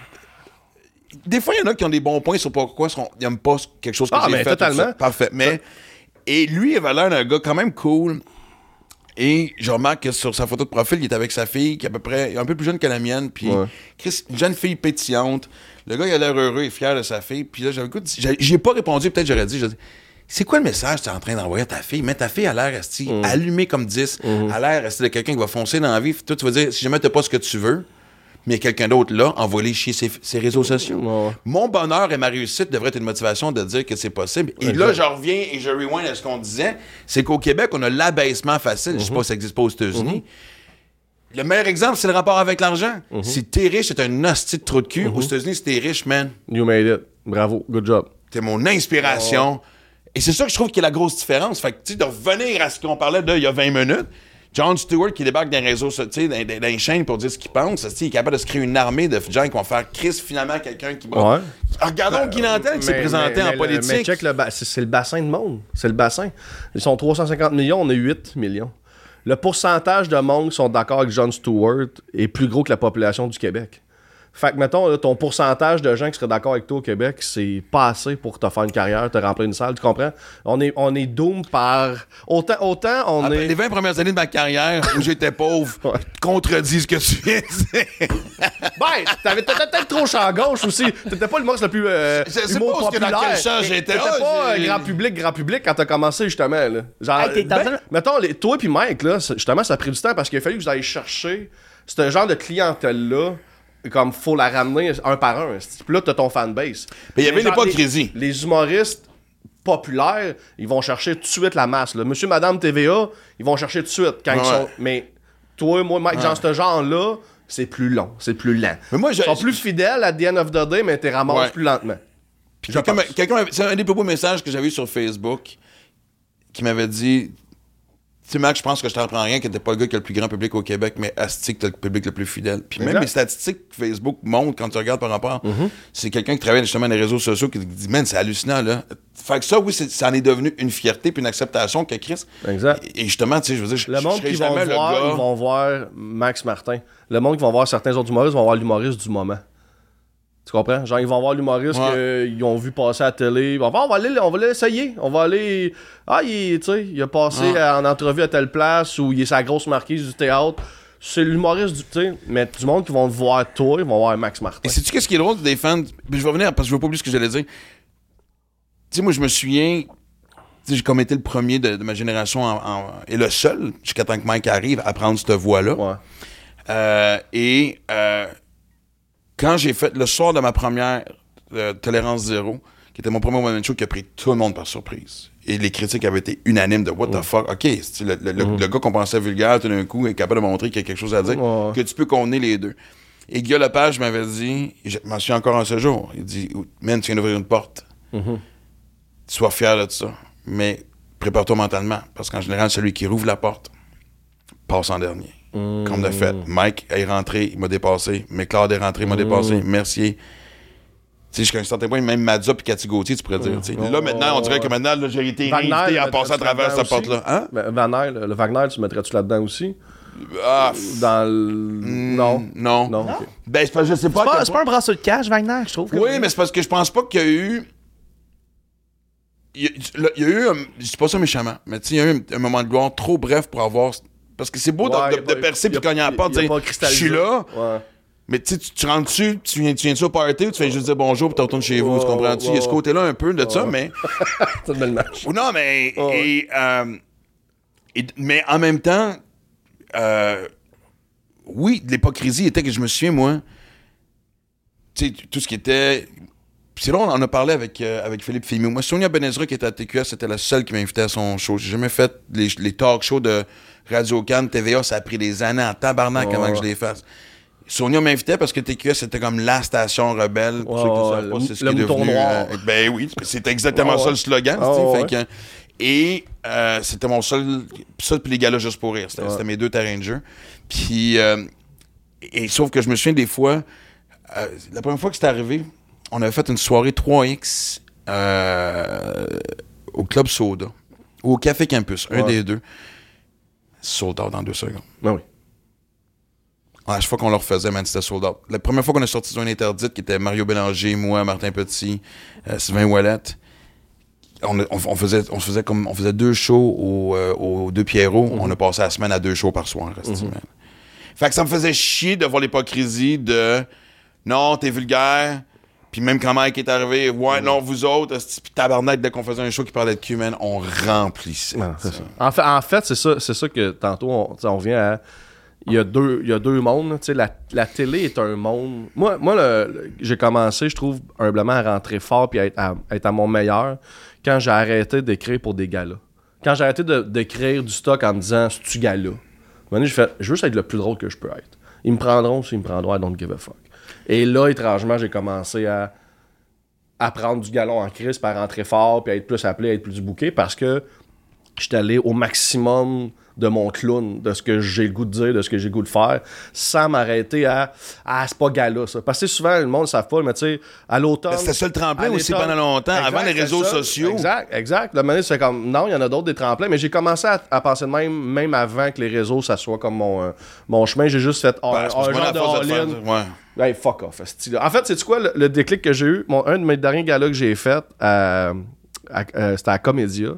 Des fois, il y en a qui ont des bons points sur pourquoi ils n'aiment pas quelque chose que j'ai fait. Totalement. Parfait. Mais, et lui, il avait l'air d'un gars quand même cool. Et je remarque que sur sa photo de profil, il est avec sa fille, qui est à peu près un peu plus jeune que la mienne. Puis, Chris, une jeune fille pétillante. Le gars, il a l'air heureux et fier de sa fille. Puis là, j'ai pas répondu. Peut-être j'aurais dit, c'est quoi le message que tu es en train d'envoyer à ta fille? Mais ta fille a l'air allumée comme 10. Elle a l'air de quelqu'un qui va foncer dans la vie. Toi, tu vas dire, si jamais t'as pas ce que tu veux, mais il y a quelqu'un d'autre là, envoie-les chier ses réseaux sociaux. Mon bonheur et ma réussite devraient être une motivation de dire que c'est possible. Et là, je reviens et je rewind à ce qu'on disait, c'est qu'au Québec, on a l'abaissement facile. Je sais pas si ça existe pas aux États-Unis. Le meilleur exemple, c'est le rapport avec l'argent. Si t'es riche, c'est un hostie de trou de cul. Aux États-Unis, si t'es riche, man. You made it. Bravo. Good job. T'es mon inspiration. Et c'est ça que je trouve qui est la grosse différence. Fait que, tu sais, de revenir à ce qu'on parlait il y a 20 minutes, Jon Stewart qui débarque dans les réseaux, tu sais, dans les chaînes pour dire ce qu'il pense, il est capable de se créer une armée de gens qui vont faire Chris, finalement, quelqu'un qui va. Regardons Guy Nantel qui s'est présenté en politique. Mais check, c'est le bassin de monde. C'est le bassin. Ils sont 350 millions, on est 8 millions. Le pourcentage de monde qui sont d'accord avec Jon Stewart est plus gros que la population du Québec. Fait que, mettons, là, ton pourcentage de gens qui seraient d'accord avec toi au Québec, c'est pas assez pour te faire une carrière, te remplir une salle, tu comprends? On est doom par... Autant on après est... les 20 premières années de ma carrière où j'étais pauvre, contredis ce que tu viens de dire. T'étais peut-être trop champ gauche aussi. T'étais pas le monstre le plus je sais pas où dans quel champ j'étais. T'étais pas grand public quand t'as commencé, justement. Là. Genre, mettons, toi et Mike, là, justement, ça a pris du temps parce qu'il a fallu que vous alliez chercher ce genre de clientèle-là. Comme faut la ramener un par un. Puis là, t'as ton fanbase. Mais il y avait une époque crazy. Les humoristes populaires, ils vont chercher tout de suite la masse. Là. Monsieur, madame TVA, ils vont chercher tout de suite quand ils sont. Mais toi, moi, Mike, genre, ce genre-là, c'est plus long, c'est plus lent. Mais moi, ils sont plus fidèles à the end of the day, mais t'es ramasses plus lentement. Puis c'est un des plus beaux messages que j'avais eu sur Facebook qui m'avait dit. Tu sais, Mac, je pense que je t'apprends rien que t'es pas le gars qui a le plus grand public au Québec, mais asti que t'as le public le plus fidèle. Puis même les statistiques que Facebook montrent quand tu regardes par rapport, c'est quelqu'un qui travaille justement dans les réseaux sociaux qui dit, man, c'est hallucinant, là. Fait que ça, oui, ça en est devenu une fierté puis une acceptation que Chris. Exact. Et justement, tu sais, je veux dire, le monde qui vont voir, ils vont voir Max Martin. Le monde qui vont voir certains autres humoristes vont voir l'humoriste du moment. Tu comprends? Genre, ils vont voir l'humoriste qu'ils ont vu passer à la télé. On va l'essayer. On va aller... il a passé en entrevue à telle place ou il est sa grosse marquise du théâtre. C'est l'humoriste du... Tu sais, mais du monde qui vont te voir toi, ils vont voir Max Martin. Et sais-tu qu'est-ce qui est drôle des fans? Je vais revenir parce que je veux pas oublier ce que j'allais dire. Tu sais, moi, je me souviens... J'ai comme été le premier de ma génération et le seul, jusqu'à temps que Mike arrive, à prendre cette voie-là. Quand j'ai fait le soir de ma première Tolérance Zéro, qui était mon premier one-man show qui a pris tout le monde par surprise. Et les critiques avaient été unanimes de what the fuck. OK, le gars qu'on pensait vulgaire, tout d'un coup, est capable de montrer qu'il y a quelque chose à dire, que tu peux contenir les deux. Et Guillaume Lepage m'avait dit, je m'en souviens encore en ce jour, il dit, man, tu viens d'ouvrir une porte. Sois fier de ça. Mais prépare-toi mentalement, parce qu'en général, celui qui rouvre la porte passe en dernier. Comme de fait. Mike est rentré, il m'a dépassé. McLeod est rentré, il m'a dépassé. Mercier. Tu sais, jusqu'à un certain point, même Mazza puis Cathy Gauthier, tu pourrais dire. Là, maintenant, on dirait que maintenant, là, j'ai été invité à passer à travers cette porte-là. Hein? Wagner, le Wagner, tu mettrais-tu là-dedans aussi? Dans le... Non. Okay. Ben, c'est pas, je sais pas. C'est pas un brasseur de cash, Wagner, je trouve. Oui, mais c'est parce que je pense pas qu'il y a eu... Il y a eu... Je dis pas ça méchamment, mais tu sais, il y a eu un moment de gloire trop bref pour avoir... Parce que c'est beau de percer puis cogner à la porte, dire je suis là. Mais tu rentres dessus, tu viens-tu au party ou tu fais juste dire bonjour puis tu retournes chez vous, tu comprends-tu? Il y a ce côté-là un peu de ça, mais. C'est une belle match. Non, mais. Mais en même temps, oui, l'hypocrisie était que je me souviens, moi, tu sais, tout ce qui était. Puis c'est là, on en a parlé avec Philippe Filmou. Moi, Sonia Benezra, qui était à TQS, c'était la seule qui m'invitait à son show. J'ai jamais fait les talk shows de Radio-Can, TVA. Ça a pris des années en tabarnak avant que je les fasse. Sonia m'invitait parce que TQS, c'était comme la station rebelle. Pour ceux qui ne savent pas, c'est ce qui est devenu... ben oui, c'était exactement ça le slogan. Et c'était mon seul... Ça, puis les galas juste pour rire. C'était mes 2 terrains de jeu. Puis... et sauf que je me souviens des fois... la première fois que c'était arrivé, on avait fait une soirée 3X au Club Soda. Ou au Café Campus, un des deux. Sold out dans 2 secondes. Ben oui. À chaque fois qu'on le refaisait, man, c'était sold out. La première fois qu'on a sorti Zone Interdite, qui était Mario Bélanger, moi, Martin Petit, Sylvain Ouellette, on faisait 2 shows au 2 Pierrot. On a passé la semaine à 2 shows par soir. Fait que ça me faisait chier de voir l'hypocrisie de « Non, t'es vulgaire ». Puis même quand Mike est arrivé, non, vous autres, puis tabarnak, dès qu'on faisait un show qui parlait de cul, man, on remplissait. Non, c'est ça. En fait c'est ça que tantôt, on vient à... Il y a deux mondes. Tu sais, la télé est un monde... Moi j'ai commencé, je trouve, humblement, à rentrer fort puis à être à mon meilleur quand j'ai arrêté d'écrire pour des galas. Quand j'ai arrêté d'écrire du stock en me disant « C'est-tu gala? » J'ai fait « Je veux juste être le plus drôle que je peux être. Ils me prendront s'ils me prendront, I don't give a fuck. » Et là, étrangement, j'ai commencé à prendre du galon en crise, à rentrer fort, puis à être plus appelé, à être plus booké, parce que j'étais allé au maximum de mon clown, de ce que j'ai le goût de dire, de ce que j'ai le goût de faire, sans m'arrêter à « Ah, c'est pas gala, ça. » Parce que souvent, le monde ne savent pas, mais tu sais, à l'automne... C'était ça le tremplin aussi pendant longtemps, avant les réseaux sociaux. Exact. La manière, c'est comme, non, il y en a d'autres des tremplins, mais j'ai commencé à penser de même avant que les réseaux, ça soit comme mon chemin. J'ai juste fait un genre de all-in. Hey, fuck off. En fait, c'est quoi le déclic que j'ai eu? Un de mes derniers galas que j'ai fait, c'était à Comédia.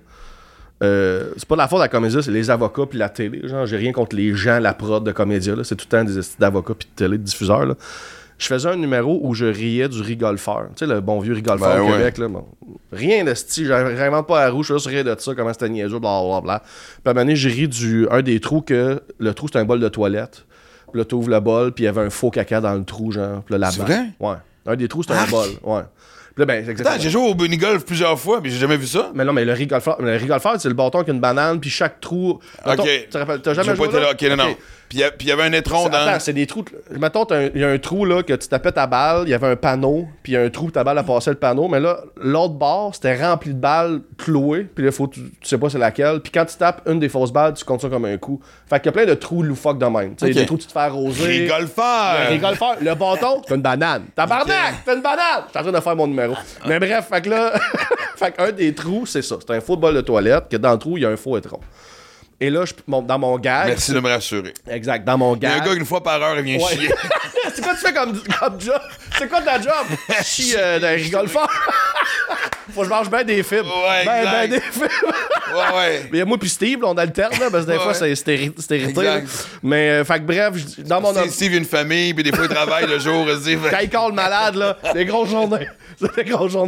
C'est pas la faute de la Comédia, c'est les avocats puis la télé. Genre, j'ai rien contre les gens, la prod de Comédia. Là. C'est tout le temps des d'avocats puis de télé, de diffuseurs. Là. Je faisais un numéro où je riais du rigolfeur. Tu sais, le bon vieux rigolfeur au Québec. Là, bon. Rien de style, j'invente pas la roue, je suis juste rire de ça, comment c'était niaiseux, blablabla. Puis à un moment donné, j'ai ri un des trous que le trou, c'était un bol de toilette. Puis là, t'ouvres le bol, puis il y avait un faux caca dans le trou, genre. Puis là, c'est vrai? Ouais. Un des trous, c'était un bol. Ouais. Là, ben, attends, j'ai joué au bunny-golf plusieurs fois, mais j'ai jamais vu ça. Mais non, mais le rigolfeur, c'est le bâton avec une banane, puis chaque trou... Mettons, OK. T'as jamais joué là? OK, non. Puis il y avait un étron dans... Attends, c'est des trous... Mettons, il y a un trou, là, que tu tapais ta balle, il y avait un panneau, puis il y a un trou, ta balle a passé le panneau, mais là, l'autre bord, c'était rempli de balles clouées, puis là, tu sais pas c'est laquelle, puis quand tu tapes une des fausses balles, tu comptes ça comme un coup. Fait qu'il y a plein de trous loufoques de même. Tu sais, des trous, tu te fais arroser. Rigolfeur! Le bâton, c'est une banane. Tabarnak! C'est une banane! Je suis en train de faire mon numéro. Mais bref, fait que là... fait qu'un des trous, c'est ça. C'est un faux bol de toilette, que dans le trou, il y a un faux étron. Et là, dans mon gag... Merci de me rassurer. Exact, dans mon gag... Il y a un gars, une fois par heure, il vient chier. C'est quoi tu fais comme job? C'est quoi ta job? Chie d'un rigolfeur. Faut que je mange bien des fibres. Ouais, ben des fibres. Ouais. Mais moi puis Steve, là, on alterne, là, parce que des fois, c'est irrité. Mais, fait que bref, dans mon... Steve, il y a une famille, puis des fois, il travaille le jour. Quand il colle malade, là, des grosses journées. C'est des grosses journées.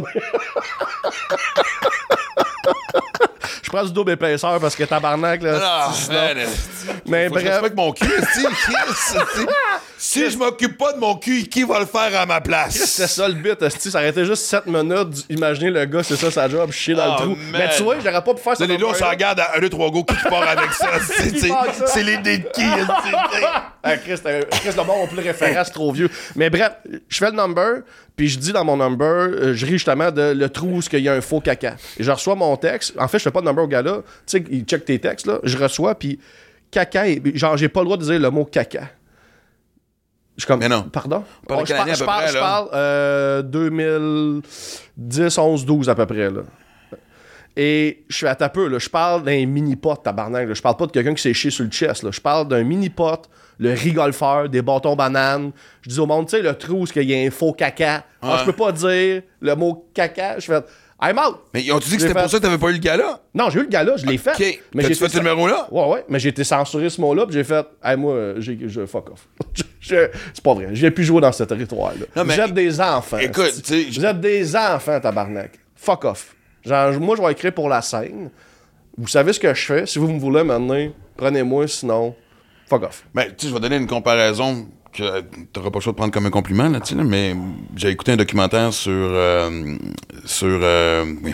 Je prends du double épaisseur parce que tabarnak, là. Mais bref. Avec mon cul, si je m'occupe pas de mon cul, qui va le faire à ma place? C'est ça le but, ça aurait été juste 7 minutes. Imaginez le gars, c'est ça sa job, chier dans le trou. Man. Mais tu vois, j'aurais pas pu faire ça. Là, on s'en regarde à 1, 2, 3 go qui part avec ça. C'est les dés de qui? Chris, le bon, on peut le référer, c'est trop vieux. Mais bref, je fais le number, puis je dis dans mon number, je ris justement de le trou où il y a un faux caca. Et je reçois mon texte. En fait, je fais pas de number au gars-là. Tu sais, il check tes textes, là. Je reçois, puis caca, genre, j'ai pas le droit de dire le mot caca. Je suis comme, mais non. Pardon? Je parle 2010, 11, 12 à peu près, là. Et je suis à ta peu, là. Je parle d'un mini-pot, tabarnak. Là. Je parle pas de quelqu'un qui s'est chié sur le chest, là. Je parle d'un mini-pot, le rigolfeur, des bâtons bananes. Je dis au monde, tu sais, le trou où il y a un faux caca. Ouais. Alors, je peux pas dire le mot caca. Je fais, I'm out. Mais ils ont dit que c'était pour ça que t'avais pas eu le gala? Non, j'ai eu le gala, je l'ai fait. OK. Mais j'ai fait ce numéro-là? Ouais. Mais j'ai été censuré ce mot-là, puis j'ai fait, hey, moi, je fuck off. C'est pas vrai. J'ai plus joué dans ce territoire-là. Non, mais vous êtes des enfants. Écoute, tu sais. Vous êtes des enfants, tabarnak. Fuck off. Genre, moi, je vais écrire pour la scène. Vous savez ce que je fais. Si vous me voulez maintenant, prenez-moi, sinon, fuck off. Ben, tu sais, je vais donner une comparaison que t'auras pas le choix de prendre comme un compliment, là, tu sais, mais j'ai écouté un documentaire sur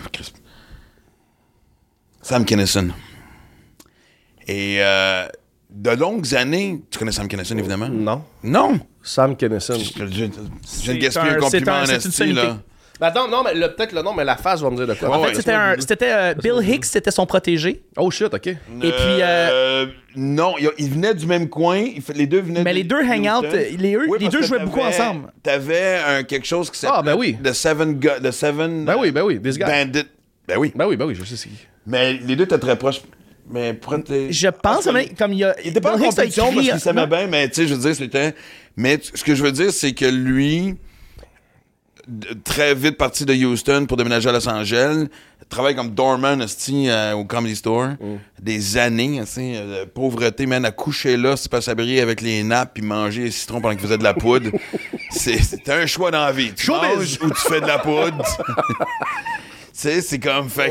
Sam Kinison. Et de longues années... Tu connais Sam Kinison, évidemment? Non. Sam Kinison. Je gaspille un compliment en esti, là. Ben non, mais peut-être le nom, mais la face va me dire de quoi. En fait, c'était Bill Hicks, c'était son protégé. Oh shit, OK. Et puis... non, ils venaient du même coin. Les deux venaient... Mais les deux hang out, les deux jouaient beaucoup ensemble. T'avais quelque chose qui s'appelait... Ah, ben oui. The Seven... Ben oui, this guy. Bandit. Ben oui, je sais c'est qui. Mais les deux étaient très proches. Mais je pense, comme il y a... Il était pas en compétition parce qu'il s'aimait bien, mais tu sais, je veux dire, c'était... Mais ce que je veux dire, c'est que lui... très vite parti de Houston pour déménager à Los Angeles. Travaille comme doorman au Comedy Store. Des années, pauvreté, man, à coucher là, c'est pas s'abrier avec les nappes puis manger les citrons pendant qu'il faisait de la poudre. C'était un choix dans la vie. Tu manges ou tu fais de la poudre. Tu sais, c'est comme... Fait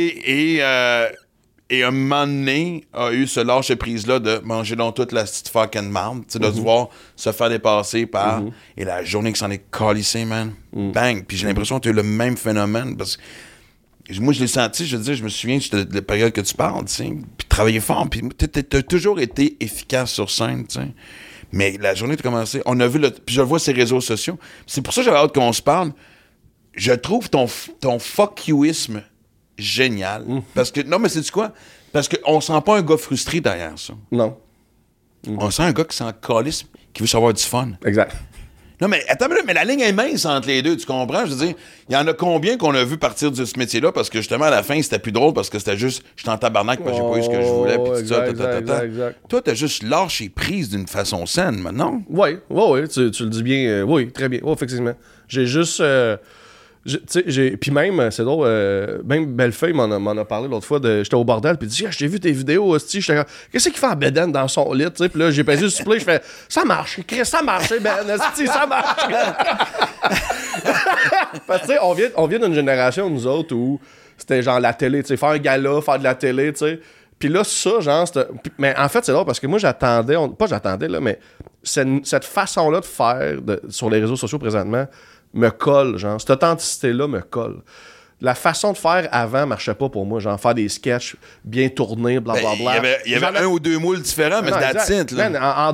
et un moment donné, a eu ce lâcher-prise-là de manger donc toute la petite fucking marde, de devoir se faire dépasser par... Et la journée que s'en est calissé, man, bang! Puis j'ai l'impression que tu as eu le même phénomène, parce que moi, je l'ai senti, je veux dire, je me souviens de la période que tu parles, tu sais, puis travailler fort, puis t'as toujours été efficace sur scène, tu sais. Mais la journée que tu as commencé, on a vu, puis je le vois sur les réseaux sociaux, c'est pour ça que j'avais hâte qu'on se parle. Je trouve ton fuck youisme génial. Parce que, non, mais c'est-tu quoi? Parce qu'on sent pas un gars frustré derrière ça. Non. On sent un gars qui s'en calisse, qui veut savoir du fun. Exact. Non, mais attends, mais la ligne est mince entre les deux, tu comprends? Je veux dire, il y en a combien qu'on a vu partir de ce métier-là parce que justement, à la fin, c'était plus drôle parce que c'était juste, j'étais en tabarnak, moi, j'ai pas eu ce que je voulais, puis tout ça, exact. Toi, t'as juste lâché prise d'une façon saine, maintenant. Oui, tu le dis bien. Oui, très bien. Oui, effectivement. J'ai juste... puis même, c'est drôle, même Bellefeuille m'en a parlé l'autre fois. J'étais au bordel, puis il dit, j'ai vu tes vidéos, hostie. J'étais comme, qu'est-ce qu'il fait en bedaine dans son lit, tu sais? Puis là, j'ai pesé sur play, je fais, ça marche, Chris, ça marche, Ben, hostie, ça marche. Parce que, tu sais, on vient d'une génération, nous autres, où c'était genre la télé, tu sais, faire un gala, faire de la télé, tu sais. Puis là, ça, genre, mais en fait, c'est drôle parce que moi, mais cette façon-là de faire sur les réseaux sociaux présentement, me colle, genre. Cette authenticité-là me colle. La façon de faire avant marchait pas pour moi, genre faire des sketchs bien tournés, blablabla. Il y avait un ou deux moules différents, mais c'est that's it, là. Man, en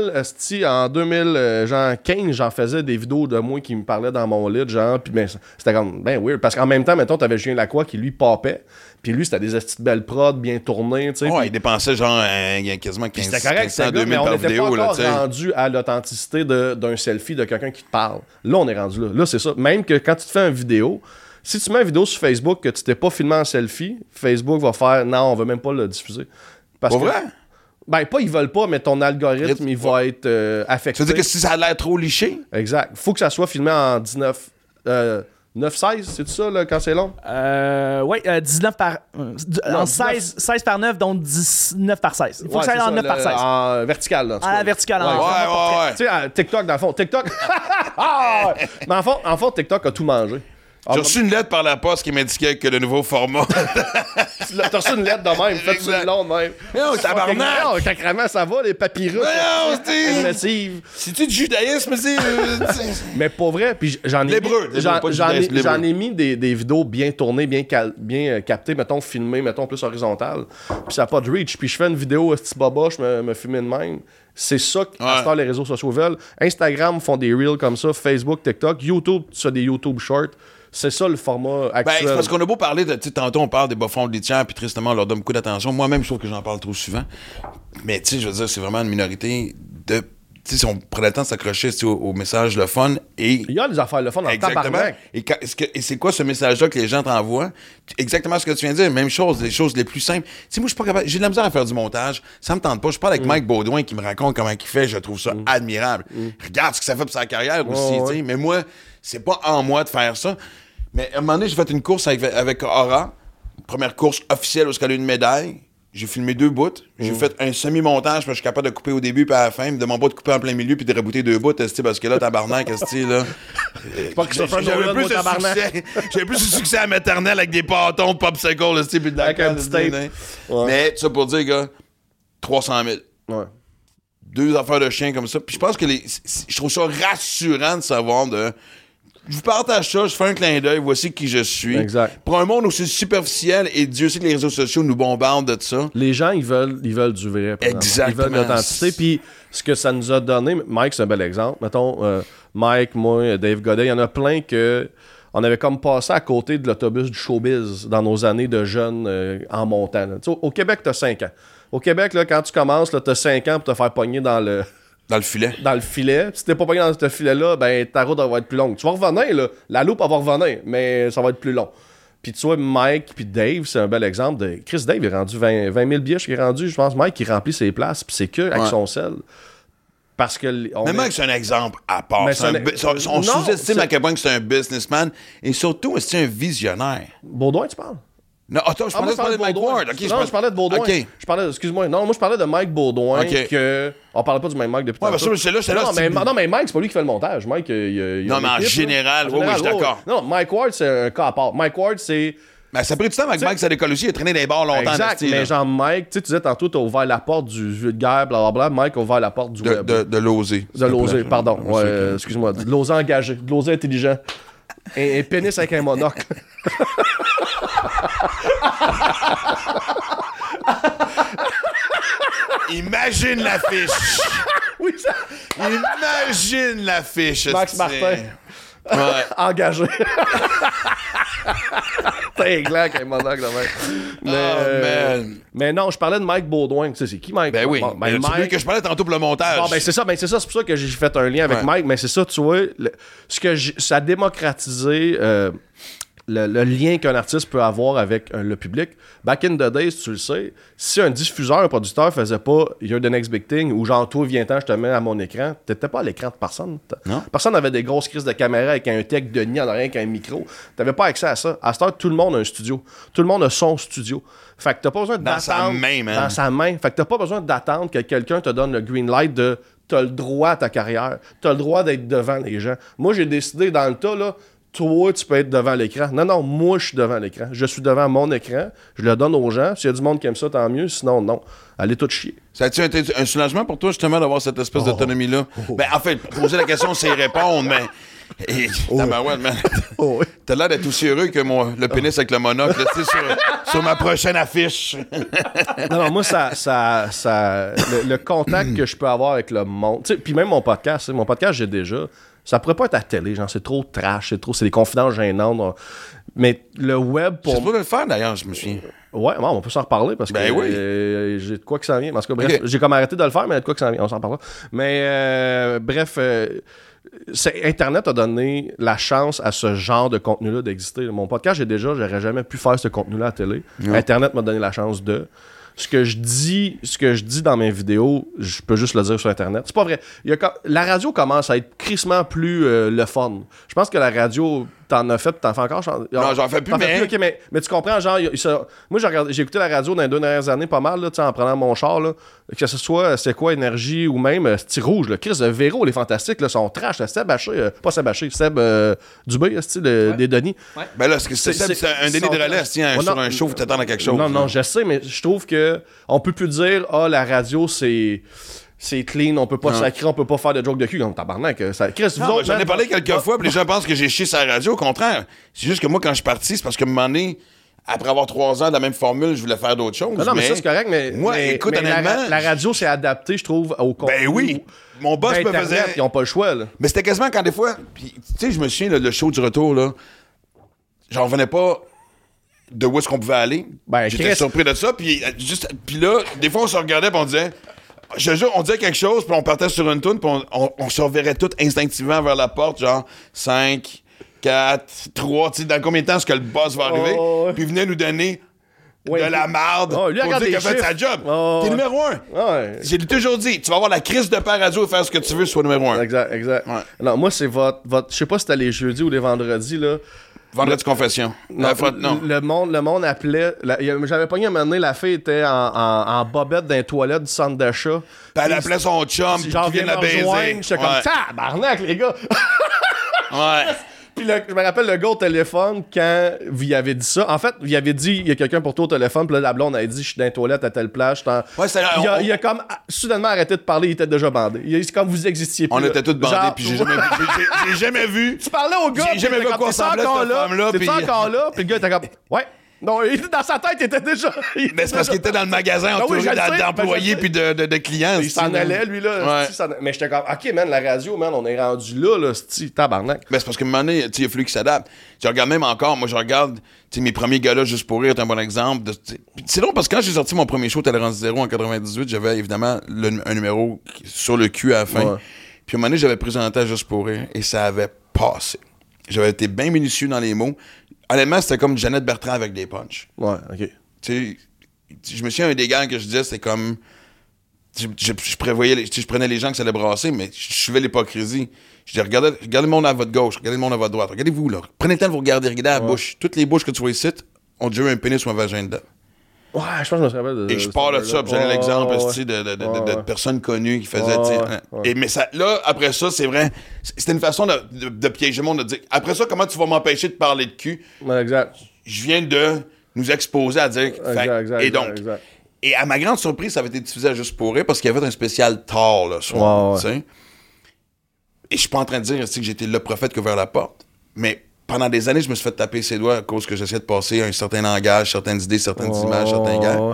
2015, j'en faisais des vidéos de moi qui me parlaient dans mon lit, genre, puis c'était comme ben weird, parce qu'en même temps, mettons, t'avais Julien Lacroix qui lui popait, puis lui, c'était des petites belles prods bien tournées, tu sais. Ouais, il dépensait genre quasiment 15 000 par vidéo, là, tu sais. On n'était pas rendu à l'authenticité d'un selfie de quelqu'un qui te parle. Là, on est rendu là. Là, c'est ça. Même que quand tu te fais une vidéo, si tu mets une vidéo sur Facebook que tu t'es pas filmé en selfie, Facebook va faire non, on veut même pas le diffuser. Parce que, vrai? Ben, pas ils veulent pas, mais ton algorithme, il va être affecté. Ça veut dire que si ça a l'air trop liché? Exact. Faut que ça soit filmé en 9-16, c'est ça, là, quand c'est long? Oui, 19 par... en 16 par 9, donc 19 par 16. Il faut que ça aille en 9 par 16. En vertical, là. En vertical, ouais. Tu sais, TikTok, dans le fond. TikTok... Mais en fond, TikTok a tout mangé. J'ai reçu une lettre par la poste qui m'indiquait que le nouveau format... T'as reçu une lettre de même, faites une long de même. Non, tabarnak! Sacrément, ça va, les papyrus. C'est-tu du judaïsme, mais pour vrai, puis j'en ai mis des vidéos bien tournées, bien captées, mettons, filmées, mettons, plus horizontales. Puis ça n'a pas de reach. Puis je fais une vidéo, petit baba, je me filmais de même. C'est ça que les réseaux sociaux veulent. Instagram font des reels comme ça, Facebook, TikTok, YouTube, tu as des YouTube Shorts. C'est ça le format actuel. Ben, c'est parce qu'on a beau parler de... Tantôt, on parle des bas-fonds de litière, puis tristement, on leur donne beaucoup d'attention. Moi-même, je trouve que j'en parle trop souvent. Mais, tu sais, je veux dire, c'est vraiment une minorité de... Tu sais, si on prenait le temps de s'accrocher au message le fun et... Il y a des affaires le fun dans le tabarnak. Et c'est quoi ce message-là que les gens t'envoient? Exactement ce que tu viens de dire. Même chose, les choses les plus simples. Tu sais, moi, je suis pas capable... J'ai de la misère à faire du montage. Ça me tente pas. Je parle avec Mike Baudouin qui me raconte comment il fait. Je trouve ça admirable. Regarde ce que ça fait pour sa carrière aussi, tu sais. Mais moi, c'est pas en moi de faire ça. Mais à un moment donné, j'ai fait une course avec Aura. Première course officielle où elle a eu une médaille. J'ai filmé 2 bouts. J'ai fait un semi-montage parce que je suis capable de couper au début puis à la fin. De mon bout de couper en plein milieu puis de rebooter 2 bouts. Parce que là, tabarnak, là. J'avais plus de succès à maternelle avec des pâtons de popsicle, puis de la avec un petit tape. Mais ça pour dire, gars, 300 000. Ouais. 2 affaires de chien comme ça. Puis je pense que je trouve ça rassurant de savoir je vous partage ça, je fais un clin d'œil, voici qui je suis. Exact. Pour un monde aussi superficiel, et Dieu sait que les réseaux sociaux nous bombardent de ça. Les gens, ils veulent du vrai. Exactement. Ils veulent l'authenticité. Puis ce que ça nous a donné, Mike, c'est un bel exemple. Mettons, Mike, moi, Dave Godet, il y en a plein que on avait comme passé à côté de l'autobus du showbiz dans nos années de jeunes en montant. Au Québec, t'as 5 ans. Au Québec, là, quand tu commences, t'as 5 ans pour te faire pogner dans le filet. Dans le filet. Si t'es pas pogné dans ce filet-là, ben ta route va être plus longue. Tu vas revenir, là. La loupe va revenir, mais ça va être plus long. Puis tu vois, Mike puis Dave, c'est un bel exemple de... Chris Dave est rendu 20 000 billets, je rendu, je pense, Mike, qui remplit ses places, puis c'est que avec son sel. Parce que... Mais Mike, c'est un exemple à part. On sous-estime à quel point c'est un businessman, et surtout, c'est un visionnaire. Baudouin, tu parles? Non, attends, je parlais de Mike Ward. Okay, je parlais de Baudouin. Okay. Excuse-moi. Non, moi, je parlais de Mike Baudouin. On parlait pas du même Mike depuis tantôt. Non, mais Mike, c'est pas lui qui fait le montage. Mike, non, mais en général, oui, je suis d'accord. Non, Mike Ward, c'est un cas à part. Mike Ward, c'est... Mais ça a pris du temps avec Mike, ça décolle aussi. Il a traîné des bars longtemps. Exact, mais genre Mike, tu disais tantôt, t'as ouvert la porte du vulgaire, blablabla. Mike a ouvert la porte du web. De l'oser. De l'oser, pardon. Ouais, excuse-moi. De l'oser engagé. De l'oser intelligent. Un pénis avec un monocle. Imagine l'affiche. Oui, ça. Imagine l'affiche. Max Martin. Ouais. Engagé. T'es clair avec un monocle là, mais non, je parlais de Mike Baudouin. Tu sais, c'est qui Mike? Ben oui. C'est Mike... lui que je parlais tantôt pour le montage. Bon, c'est ça. C'est pour ça que j'ai fait un lien avec Mike. Mais c'est ça, tu vois. Ça a démocratisé le lien qu'un artiste peut avoir avec le public. Back in the days, tu le sais, si un diffuseur, un producteur faisait pas You're the next big thing ou genre toi, viens-t'en, je te mets à mon écran, t'étais pas à l'écran de personne. Non. Personne n'avait des grosses crises de caméra avec un tech de nid en arrière avec un micro. T'avais pas accès à ça. À cette heure, tout le monde a un studio. Tout le monde a son studio. Fait que t'as pas besoin d'attendre. Dans sa main, man. Dans sa main. Fait que t'as pas besoin d'attendre que quelqu'un te donne le green light de t'as le droit à ta carrière. T'as le droit d'être devant les gens. Moi, j'ai décidé dans le tas, là, toi, tu peux être devant l'écran. Non, moi, je suis devant l'écran. Je suis devant mon écran. Je le donne aux gens. S'il y a du monde qui aime ça, tant mieux. Sinon, non. Allez tout chier. Ça a-tu été un soulagement pour toi, justement, d'avoir cette espèce d'autonomie-là? Ben, en fait, poser la question, c'est répondre, mais... T'as l'air d'être aussi heureux que le pénis avec le monocle, tu sais, sur ma prochaine affiche. Non, moi, le contact que je peux avoir avec le monde... Puis même mon podcast, j'ai déjà... Ça pourrait pas être à la télé, genre c'est trop trash, c'est des confidences gênantes. Mais le web pour... C'est pas de le faire d'ailleurs, je me souviens. Ouais, on peut s'en reparler parce que j'ai de quoi que ça vient. Parce que bref, j'ai comme arrêté de le faire, mais il y a de quoi que ça vient, on s'en parlera. Mais bref, Internet a donné la chance à ce genre de contenu-là d'exister. Mon podcast, j'aurais jamais pu faire ce contenu-là à la télé. Non. Internet m'a donné la chance de... Ce que je dis dans mes vidéos, je peux juste le dire sur Internet. C'est pas vrai. La radio commence à être crissement plus le fun. Je pense que la radio, t'en as fait, t'en fais encore. Non, j'en fais plus, mais... Okay, mais tu comprends, genre... Moi, j'ai écouté la radio dans les 2 dernières années pas mal, là, en prenant mon char, là, que ce soit C'est quoi Énergie ou même Sti Rouge. Chris Véro, les fantastiques, là, sont trash. Seb Haché, pas Seb Haché, Seb Dubé, des Denis. Ouais. Ben là, c'est un délit de relais, sur un show, vous t'attends à quelque chose. Non, je sais, mais je trouve que on peut plus dire la radio c'est clean, on peut pas sacrer, on peut pas faire de joke de cul comme tabarnak. J'en ai parlé quelques fois, puis les gens pensent que j'ai chié sur la radio. Au contraire, c'est juste que moi, quand je suis parti, c'est parce qu'à un moment donné, après avoir 3 ans de la même formule, je voulais faire d'autres choses. Non, mais ça, c'est correct, mais... Moi, écoute, honnêtement... La radio s'est adaptée, je trouve, au contenu. Ben oui! Mon boss me faisait... Ils ont pas le choix, là. Mais c'était quasiment quand des fois... Puis, tu sais, je me souviens, le show du retour, là, j'en revenais pas... de où est-ce qu'on pouvait aller. J'étais surpris de ça. Puis là, des fois, on se regardait et on disait... Je te jure, on disait quelque chose, puis on partait sur une toune, puis on se reverrait tout instinctivement vers la porte, genre 5, 4, 3, tu sais, dans combien de temps est-ce que le boss va arriver? Puis il venait nous donner de la marde pour dire qu'il a fait sa job. T'es numéro 1. J'ai toujours dit, tu vas avoir la crise de paix radio et faire ce que tu veux, sois numéro 1. Exact. Ouais. Non, moi, c'est votre... Je sais pas si c'était les jeudis ou les vendredis, là. Vendredi confession. Non. Le monde appelait... J'avais pogné un moment donné, la fille était en bobette dans les toilettes du centre d'achat. Puis elle appelait son chum qui vient la baiser. J'étais comme, tabarnak, les gars! Ouais. Puis je me rappelle le gars au téléphone quand vous y avez dit ça. En fait, vous y avez dit, il y a quelqu'un pour toi au téléphone, puis là, la blonde a dit, je suis dans les toilettes à telle plage. Il a comme soudainement arrêté de parler, il était déjà bandé. C'est comme vous existiez plus. On était tous bandés, puis j'ai jamais vu. Tu parlais au gars, j'ai jamais vu à quoi ressemblait cette femme-là. T'es encore là, puis le gars était comme, ouais. Non, dans sa tête, il était déjà. Mais c'est parce qu'il était dans le magasin entouré d'employés puis de clients. Il s'en allait, lui, là. Ouais. Mais j'étais comme, OK, man, la radio, man, on est rendu là, tabarnak. Mais c'est parce qu'à un moment donné, il a fallu qu'il s'adapte. Je regarde même encore, moi, je regarde mes premiers gars-là, Juste pour rire, est un bon exemple. C'est long parce que quand j'ai sorti mon premier show, Tolérance Zéro, en 98, j'avais évidemment un numéro sur le cul à la fin. Ouais. Puis à un moment donné, j'avais présenté à Juste pour rire et ça avait passé. J'avais été bien minutieux dans les mots. Honnêtement, c'était comme Jeannette Bertrand avec des punchs. Ouais, OK. Tu sais, je me souviens, un des gars que je disais, c'était comme... Je prévoyais... je prenais les gens que ça allait brasser, mais je suivais l'hypocrisie. Je disais, regardez le monde à votre gauche, regardez le monde à votre droite. Regardez-vous, là. Prenez le temps de vous regarder la bouche. Toutes les bouches que tu vois ici ont déjà eu un pénis ou un vagin dedans. Ouais, je pense que je me rappelle de... Et je pars de ça, puis j'avais l'exemple de personnes connues qui faisaient... Et mais ça, là, après ça, c'est vrai, c'était une façon de piéger le monde, de dire, après ça, comment tu vas m'empêcher de parler de cul? Ouais, exact. Je viens de nous exposer à dire... Exact, et donc, et à ma grande surprise, ça avait été diffusé à Juste pour rire, parce qu'il y avait un spécial tard, là, soir, tu sais. Et je suis pas en train de dire que j'étais le prophète qui a ouvert la porte, mais... Pendant des années, je me suis fait taper ses doigts à cause que j'essayais de passer un certain langage, certaines idées, certaines images, certains gars.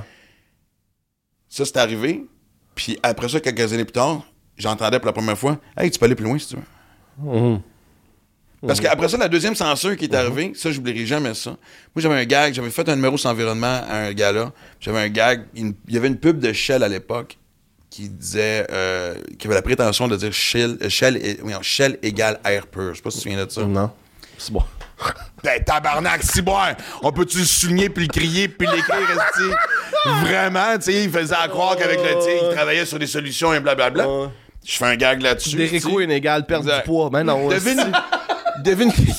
Ça, c'est arrivé. Puis après ça, quelques années plus tard, j'entendais pour la première fois « Hey, tu peux aller plus loin si tu veux. Parce qu'après ça, la deuxième censure qui est arrivée, ça, j'oublierai jamais ça. Moi, j'avais un gag, j'avais fait un numéro sur l'environnement à un gars-là. J'avais un gag, il y avait une pub de Shell à l'époque qui disait, qui avait la prétention de dire Shell égale air pur. Je sais pas si tu te souviens de ça. Non. C'est bon. Ben, tabarnak, c'est bon. On peut-tu le souligner, puis le crier, puis l'écrire, vraiment, tu sais, il faisait à croire qu'avec le tigre, il travaillait sur des solutions et blablabla. Je fais un gag là-dessus. Dérico inégal, perdre du poids. Mais non. Devine qui...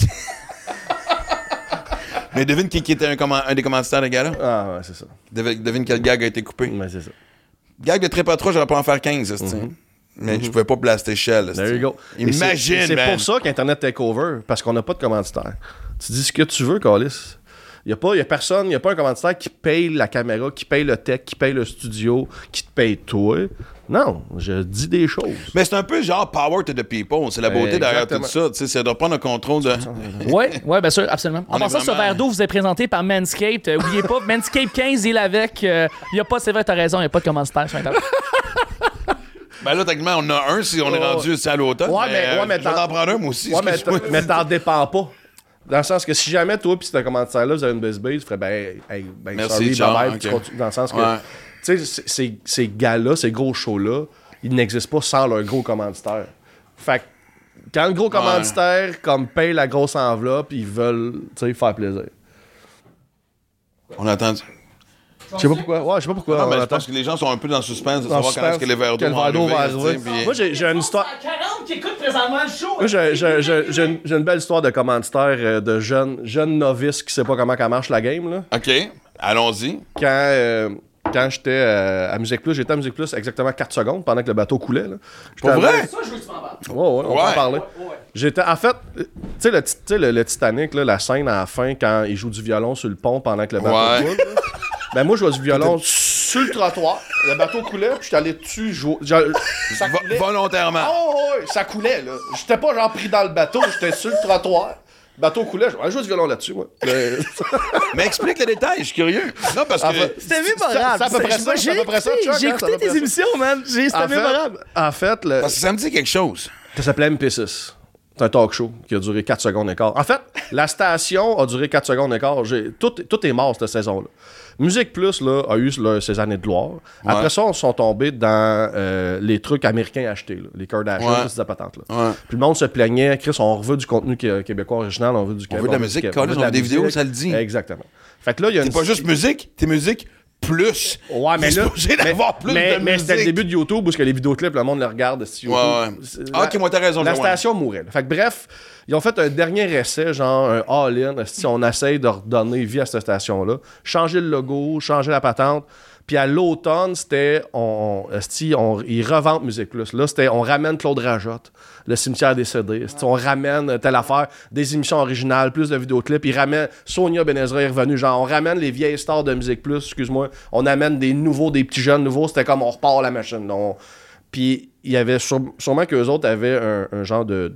Mais devine qui était un des commanditaires de gars-là. Ah, ouais, c'est ça. Devine quel gag a été coupé. Ouais, c'est ça. Gag de Trépas 3, j'aurais pas en faire 15, mais je pouvais pas blaster Shell. There you go. Imagine, c'est pour ça qu'Internet Takeover, parce qu'on n'a pas de commanditaire. Tu dis ce que tu veux, Calis. Il n'y a personne, il n'y a pas un commanditaire qui paye la caméra, qui paye le tech, qui paye le studio, qui te paye toi. Non, je dis des choses. Mais c'est un peu genre power to the people. C'est la beauté derrière tout ça. C'est de prendre le contrôle de... Oui, bien sûr, absolument. En passant, ce verre d'eau vous est présenté par Manscaped. N'oubliez pas, Manscaped 15, il est avec. Il n'y a pas, c'est vrai, t'as raison, il n'y a pas de commanditaire sur Internet. Ben là, techniquement, on en a un si on est rendu à l'automne. Ouais, mais je vais t'en prendre un, moi aussi. Ouais, mais t'en dépends pas. Dans le sens que si jamais toi pis ce commentaire-là, vous avez une base, tu ferais merci, sorry, bye-bye. Okay. Dans le sens que, tu sais, ces gars-là, ces gros shows-là, ils n'existent pas sans leur gros commanditaire. Fait que, quand le gros commanditaire, comme, paye la grosse enveloppe, ils veulent, tu sais, faire plaisir. On attend... Je sais pas pourquoi. Ouais, je sais pas pourquoi. Non, mais je pense que les gens sont un peu dans le suspense de savoir quand est-ce que les verres d'eau vont arriver. Moi, j'ai une histoire... 40 qui écoutent présentement le show. Moi, j'ai une belle histoire de commanditaire de jeunes novices qui sait pas comment marche la game, là. OK, allons-y. Quand j'étais à Musique Plus, j'étais à Musique Plus exactement 4 secondes pendant que le bateau coulait, là. Pour vrai? Ça, je veux que tu m'en parles. Ouais, on peut en parler. J'étais, en fait, tu sais, le Titanic, là, la scène à la fin, quand il joue du violon sur le pont pendant que le bateau coule, ben moi, je jouais du violon sur le trottoir. Le bateau coulait, puis j'étais allé dessus jouer. Ça coulait. Volontairement. Oh, ouais, ça coulait, là. J'étais pas genre pris dans le bateau, j'étais sur le trottoir. Le bateau coulait, je jouais du violon là-dessus, moi. Mais explique le détail, je suis curieux. Non, parce que... C'était mémorable. C'est à peu près ça, J'ai écouté tes émissions, man. C'était mémorable. En fait, parce que ça me dit quelque chose. Ça s'appelait MP6. C'est un talk show qui a duré 4 secondes et quart. En fait, la station a duré 4 secondes et quart. Tout est mort cette saison-là. Musique Plus là, a eu ses années de gloire. Après ça, on sont tombés dans les trucs américains achetés, là, les Kardashians, toutes ces patentes-là. Puis le monde se plaignait. Chris, on veut du contenu québécois original, on veut du Québec. On veut de la musique, on veut des vidéos, ça le dit. Exactement. Fait que là, il y a c'est pas juste musique, t'es musique plus. Ouais, mais là, mais c'était le début de YouTube où les vidéoclips, le monde les regarde. Ok, moi t'as raison. La station mourait. Fait que bref, ils ont fait un dernier essai, genre un all-in. Si on essaye de redonner vie à cette station-là, changer le logo, changer la patente. Puis à l'automne, c'était ils revendent Musique Plus. Là, c'était on ramène Claude Rajotte, Le Cimetière des CD. On ramène telle affaire, des émissions originales, plus de vidéoclips. Ils ramènent Sonia Benezra est revenue. Genre, on ramène les vieilles stars de Musique Plus, excuse-moi. On amène des nouveaux, des petits jeunes nouveaux. C'était comme on repart la machine. Puis il y avait sûrement qu'eux autres avaient un genre de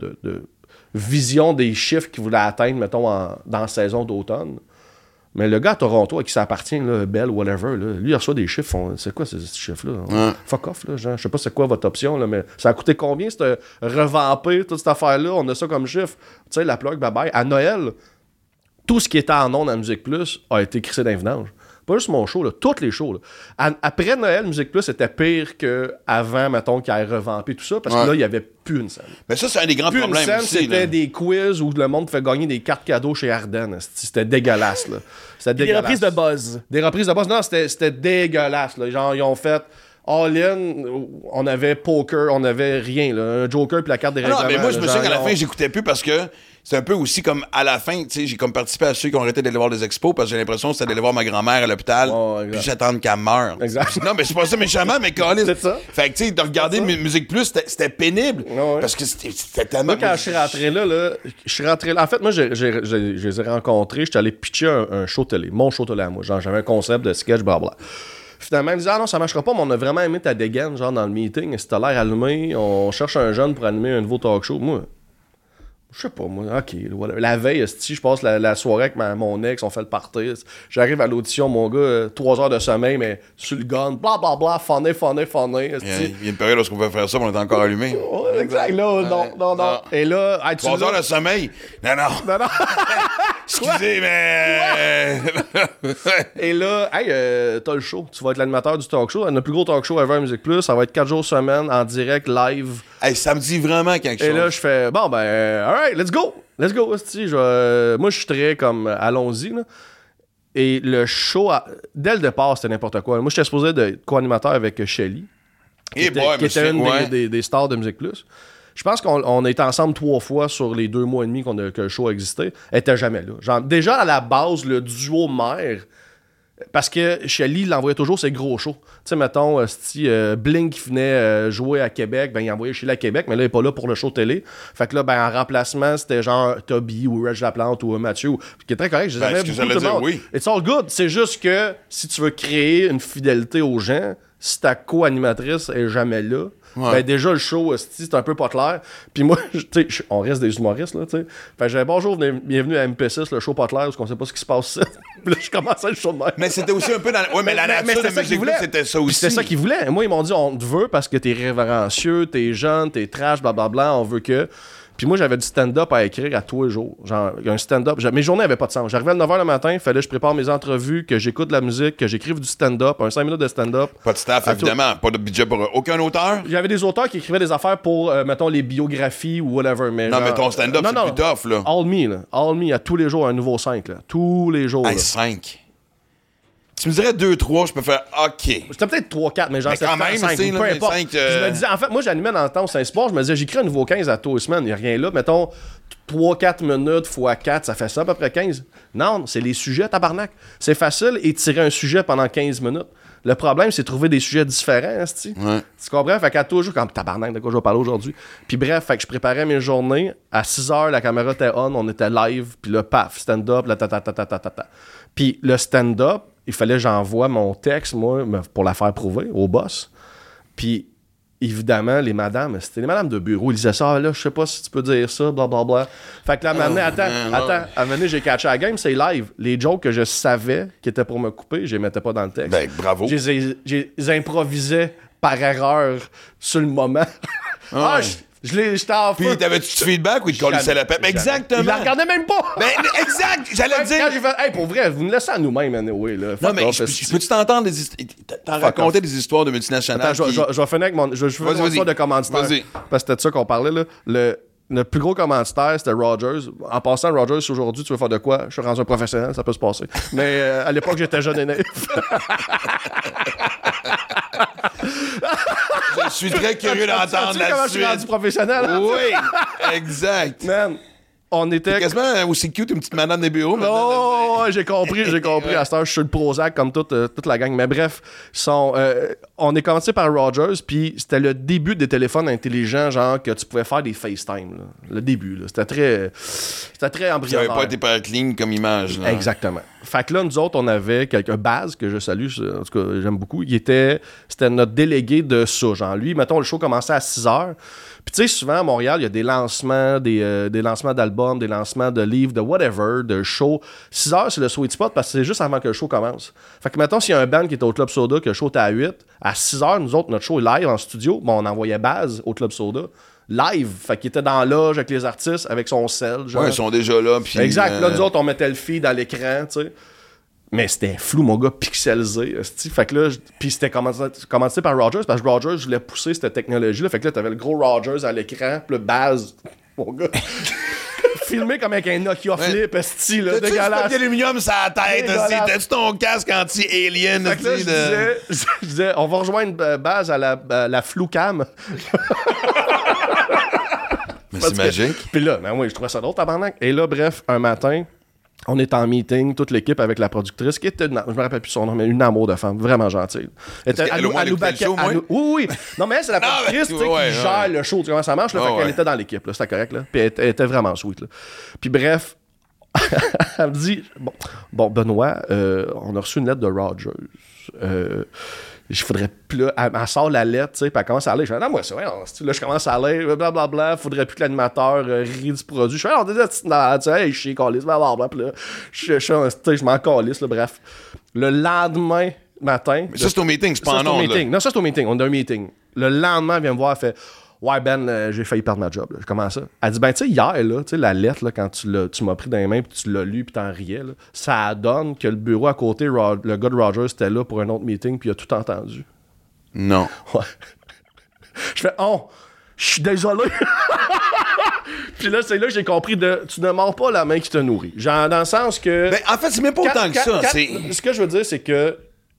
vision des chiffres qu'ils voulaient atteindre, mettons, dans la saison d'automne. Mais le gars à Toronto à qui ça appartient, là, Bell, whatever, là, lui, il reçoit des chiffres. C'est quoi ces chiffres-là? Ouais. Fuck off, là, genre. Je sais pas c'est quoi votre option, là, mais ça a coûté combien, revamper toute cette affaire-là? On a ça comme chiffre. Tu sais, la plug, bye-bye. À Noël, tout ce qui était en ondes à Musique Plus a été crissé d'un vidange. Pas juste mon show, là, tous les shows. Là. Après Noël, Musique Plus était pire qu'avant, mettons, qu'il ait revampé tout ça, parce que là, il n'y avait plus une scène. Mais ça, c'est un des grands problèmes une scène, aussi. C'était là. des quiz où le monde fait gagner des cartes cadeaux chez Ardennes. C'était dégueulasse, là. C'était dégueulasse. Des reprises de buzz. Des reprises de buzz. Non, c'était dégueulasse, là. Genre, ils ont fait... All-in, on avait poker, on avait rien, là. Un joker puis la carte des règlements. Non, mais moi, je me souviens qu'à la fin, on... j'écoutais plus parce que c'est un peu aussi comme à la fin, tu sais, j'ai comme participé à ceux qui ont arrêté d'aller voir des expos parce que j'ai l'impression que c'était d'aller voir ma grand-mère à l'hôpital puis j'attends qu'elle meure. Exact. Non, mais c'est pas ça méchamment, mais Colin. C'est ça. Fait que, tu sais, de regarder Musique Plus, c'était pénible parce que c'était tellement... Moi, quand je suis rentré là, En fait, moi, je les ai rencontrés, j'étais allé pitcher un show télé, mon show télé à moi. Genre, j'avais un concept de sketch, blablabla. Finalement, ils me disaient, non, ça marchera pas, mais on a vraiment aimé ta dégaine, genre, dans le meeting. Si t'as l'air allumé, on cherche un jeune pour animer un nouveau talk show. Moi, je sais pas, moi, ok. Voilà. La veille, je passe la soirée avec mon ex, on fait le party. J'arrive à l'audition, mon gars, 3 heures de sommeil, mais sur le gun, blablabla, funny. Il y a une période lorsqu'on pouvait faire ça, mais on était encore allumé. Exact, là, non. Et là, 3 heures de sommeil? Non. Excusez, mais... Et là, hey, t'as le show. Tu vas être l'animateur du talk show. Notre plus gros talk show ever à Musique Plus. Ça va être 4 jours semaine, en direct, live. Hey, ça me dit vraiment quelque chose. Et là, je fais, bon, ben, alright, let's go. Moi, je suis très comme, allons-y, là. Et le show, dès le départ, c'était n'importe quoi. Moi, j'étais supposé être co-animateur avec Shelly, qui était une des stars de Musique Plus. Je pense qu'on a été ensemble 3 fois sur les 2 mois et demi que le show a existé. Elle était jamais là. Genre, déjà, à la base, le duo mère, parce que Shelly, il envoyait toujours ses gros shows. Tu sais, mettons, Blink qui venait jouer à Québec, ben il envoyait Shelly à Québec, mais là, il n'est pas là pour le show télé. Fait que là, ben en remplacement, c'était genre Toby ou Reg Laplante ou Mathieu, qui est très correct. Je ce que j'allais dire, oui. It's all good. C'est juste que si tu veux créer une fidélité aux gens, si ta co-animatrice est jamais là, ben déjà le show, c'est un peu pas clair. Puis moi, tu sais, on reste des humoristes, là, tu sais. Fait que j'avais bonjour, bienvenue à MP6, le show pas clair, parce qu'on sait pas ce qui se passe. Là, je commençais le show de même. Mais c'était aussi un peu dans... Ouais, mais la nature de Musique Plus, c'était ça aussi. C'était ça qu'ils voulaient. Moi, ils m'ont dit, on te veut parce que t'es révérencieux, t'es jeune, t'es trash, blablabla, on veut que... Puis moi, j'avais du stand-up à écrire à tous les jours. Genre, un stand-up. Mes journées n'avaient pas de sens. J'arrivais à 9h le matin, il fallait que je prépare mes entrevues, que j'écoute de la musique, que j'écrive du stand-up, un 5 minutes de stand-up. Pas de staff, évidemment. Pas de budget pour aucun auteur. J'avais des auteurs qui écrivaient des affaires pour, mettons, les biographies ou whatever. Mais non, mais ton stand-up, c'est plus tough, là. All me, à tous les jours, un nouveau 5, là. Tous les jours. 5. Tu me dirais 2-3, je peux faire OK. C'était peut-être 3-4, mais genre, quand même, 5, peu importe. 5, Je me disais, en fait, moi, j'animais dans le temps au Saint-Sport, je me disais, j'écris un nouveau 15 à tous les semaines, il n'y a rien là. Mettons, 3-4 minutes fois 4, ça fait ça à peu près 15. Non, c'est les sujets, tabarnak. C'est facile étirer un sujet pendant 15 minutes. Le problème, c'est de trouver des sujets différents, tu comprends? Fait qu'à toujours, comme tabarnak, de quoi je vais parler aujourd'hui. Puis bref, fait que je préparais mes journées. À 6h, la caméra était on, on était live, puis là, paf, stand-up, là, ta. Puis le stand-up, il fallait que j'envoie mon texte, moi, pour la faire prouver au boss. Puis, évidemment, les madames, c'était les madames de bureau. Ils disaient ça, là, je sais pas si tu peux dire ça, blablabla. Fait que là, attends, à un moment donné, j'ai catché la game, c'est live. Les jokes que je savais qui étaient pour me couper, je les mettais pas dans le texte. Ben, bravo. Je les improvisais par erreur sur le moment. J'étais en feu. Puis, t'avais-tu du feedback ou il te collait la pète? Exactement. Il la regardait même pas. Ben, exact. J'allais dire. Quand j'ai fait, hey, pour vrai, vous nous laissez à nous-mêmes, anyway, là. Non, mais peux-tu t'entendre des histoires? T'as raconté des histoires de multinationales. Attends, je vais finir avec mon. Je vais faire une histoire de commanditaire. Vas-y. Parce que c'était de ça qu'on parlait, là. Le plus gros commanditaire, c'était Rogers. En passant, Rogers, aujourd'hui, tu veux faire de quoi? Je suis rendu un professionnel, ça peut se passer. Mais à l'époque, j'étais jeune et naïf. Je suis très curieux d'entendre la suite. Je suis rendu professionnel? Oui, exact. Man, on était... C'est quasiment aussi cute, une petite madame des bureaux. Oh, j'ai compris. À cette heure, je suis le Prozac comme toute la gang. Mais bref, on est commencé par Rogers, puis c'était le début des téléphones intelligents, genre que tu pouvais faire des FaceTime. Là. Le début, là. C'était très embryonnaire. Ça n'avait pas été hyper clean comme image. Là. Exactement. Fait que là, nous autres, on avait quelqu'un, Baz, que je salue, en tout cas, j'aime beaucoup. C'était notre délégué de ça. Genre, lui, mettons, le show commençait à 6h. Puis tu sais, souvent à Montréal, il y a des lancements, des lancements d'albums, des lancements de livres, de whatever, de shows. 6h, c'est le sweet spot parce que c'est juste avant que le show commence. Fait que mettons, s'il y a un band qui est au Club Soda, que le show était à 8, à 6h, nous autres, notre show est live en studio. Bon, on envoyait Baz au Club Soda. Live, fait qu'il était dans la loge avec les artistes, avec son sel. Genre. Ouais, ils sont déjà là. Puis, exact. Là, nous autres, on mettait le feed à l'écran, tu sais. Mais c'était flou, mon gars, pixelisé. Fait que là, puis c'était commencé par Rogers, parce que Rogers voulait pousser cette technologie-là. Fait que là, t'avais le gros Rogers à l'écran, puis le Baz, mon gars, filmé comme avec un Nokia Flip, esti, là, dégueulasse. T'as-tu du papier aluminium sur la tête, t'as-tu ton casque anti-alien, fait que là, je disais, on va rejoindre Baz à la flou cam. Mais c'est magique. Puis là, ben oui, je trouvais ça drôle, tabarnak. Et là, bref, un matin, on est en meeting, toute l'équipe avec la productrice, qui était, je me rappelle plus son nom, mais une amour de femme, vraiment gentille. Elle oui. Non, mais elle, c'est la productrice qui gère le show, tu sais comment ça marche, là, fait qu'elle était dans l'équipe, là, c'était correct, là. Puis elle était vraiment sweet, là. Puis bref, elle me dit, bon Benoît, on a reçu une lettre de Rogers. Je faudrait plus là, elle sort la lettre, tu sais, puis elle commence à lire. Je fais, non, moi, c'est vrai, là, je commence à lire, blablabla, faudrait plus que l'animateur rit du produit. Je fais, on disait, tu sais, je suis calisse, blablabla, puis là, je m'en calisse, là, bref. Le lendemain matin. Mais ça, c'est au meeting, c'est pas en ondes. Non, ça, c'est au meeting, on a un meeting. Le lendemain, elle vient me voir, elle fait, ouais, Ben, j'ai failli perdre ma job. Là. Comment ça? Elle dit, ben, tu sais, hier, là, la lettre, là, quand tu m'as pris dans les mains puis tu l'as lu puis t'en riais, là, ça donne que le bureau à côté, le gars de Rogers était là pour un autre meeting puis il a tout entendu. Non. Ouais. Je fais, je suis désolé. Puis là, c'est là que j'ai compris tu ne mords pas la main qui te nourrit. Genre, dans le sens que. Ben, en fait, c'est même pas autant que ça. Ce que je veux dire, c'est que.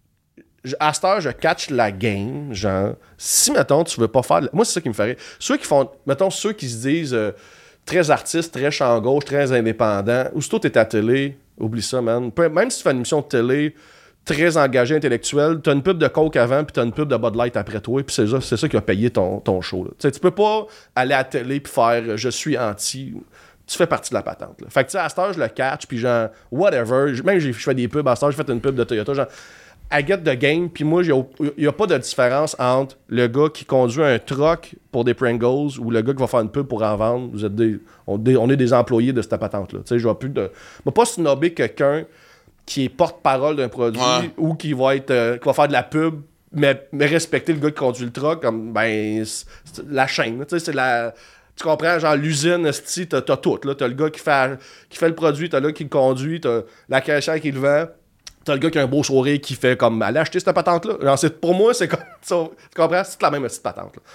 À cette heure, je catch la game, genre, si, mettons, tu veux pas faire... Moi, c'est ça qui me ferait. Ceux qui font... Mettons, ceux qui se disent très artistes, très champ gauche, très indépendants, aussitôt t'es à télé, oublie ça, man. Même si tu fais une émission de télé très engagée, intellectuelle, t'as une pub de Coke avant, puis t'as une pub de Bud Light après toi, puis c'est ça qui a payé ton show, là. Tu peux pas aller à la télé puis faire « je suis anti », tu fais partie de la patente, là. Fait que, tu sais, à cette heure, je le catch, puis genre, whatever, même je fais des pubs, à cette heure, j'ai fait une pub de Toyota, genre... I get the game, puis moi, il n'y a pas de différence entre le gars qui conduit un truck pour des Pringles ou le gars qui va faire une pub pour en vendre. On est des employés de cette patente-là. Tu sais, je vais pas snobber quelqu'un qui est porte-parole d'un produit ou qui va faire de la pub, mais respecter le gars qui conduit le truck, comme, ben, c'est la chaîne. Tu sais, c'est la... Tu comprends, genre l'usine, t'as tout. Là. T'as le gars qui fait le produit, t'as le gars qui le conduit, t'as la caissière qui le vend. T'as le gars qui a un beau sourire qui fait comme aller acheter cette patente-là. Pour moi, c'est comme ça. Tu comprends? C'est la même petite patente. Là.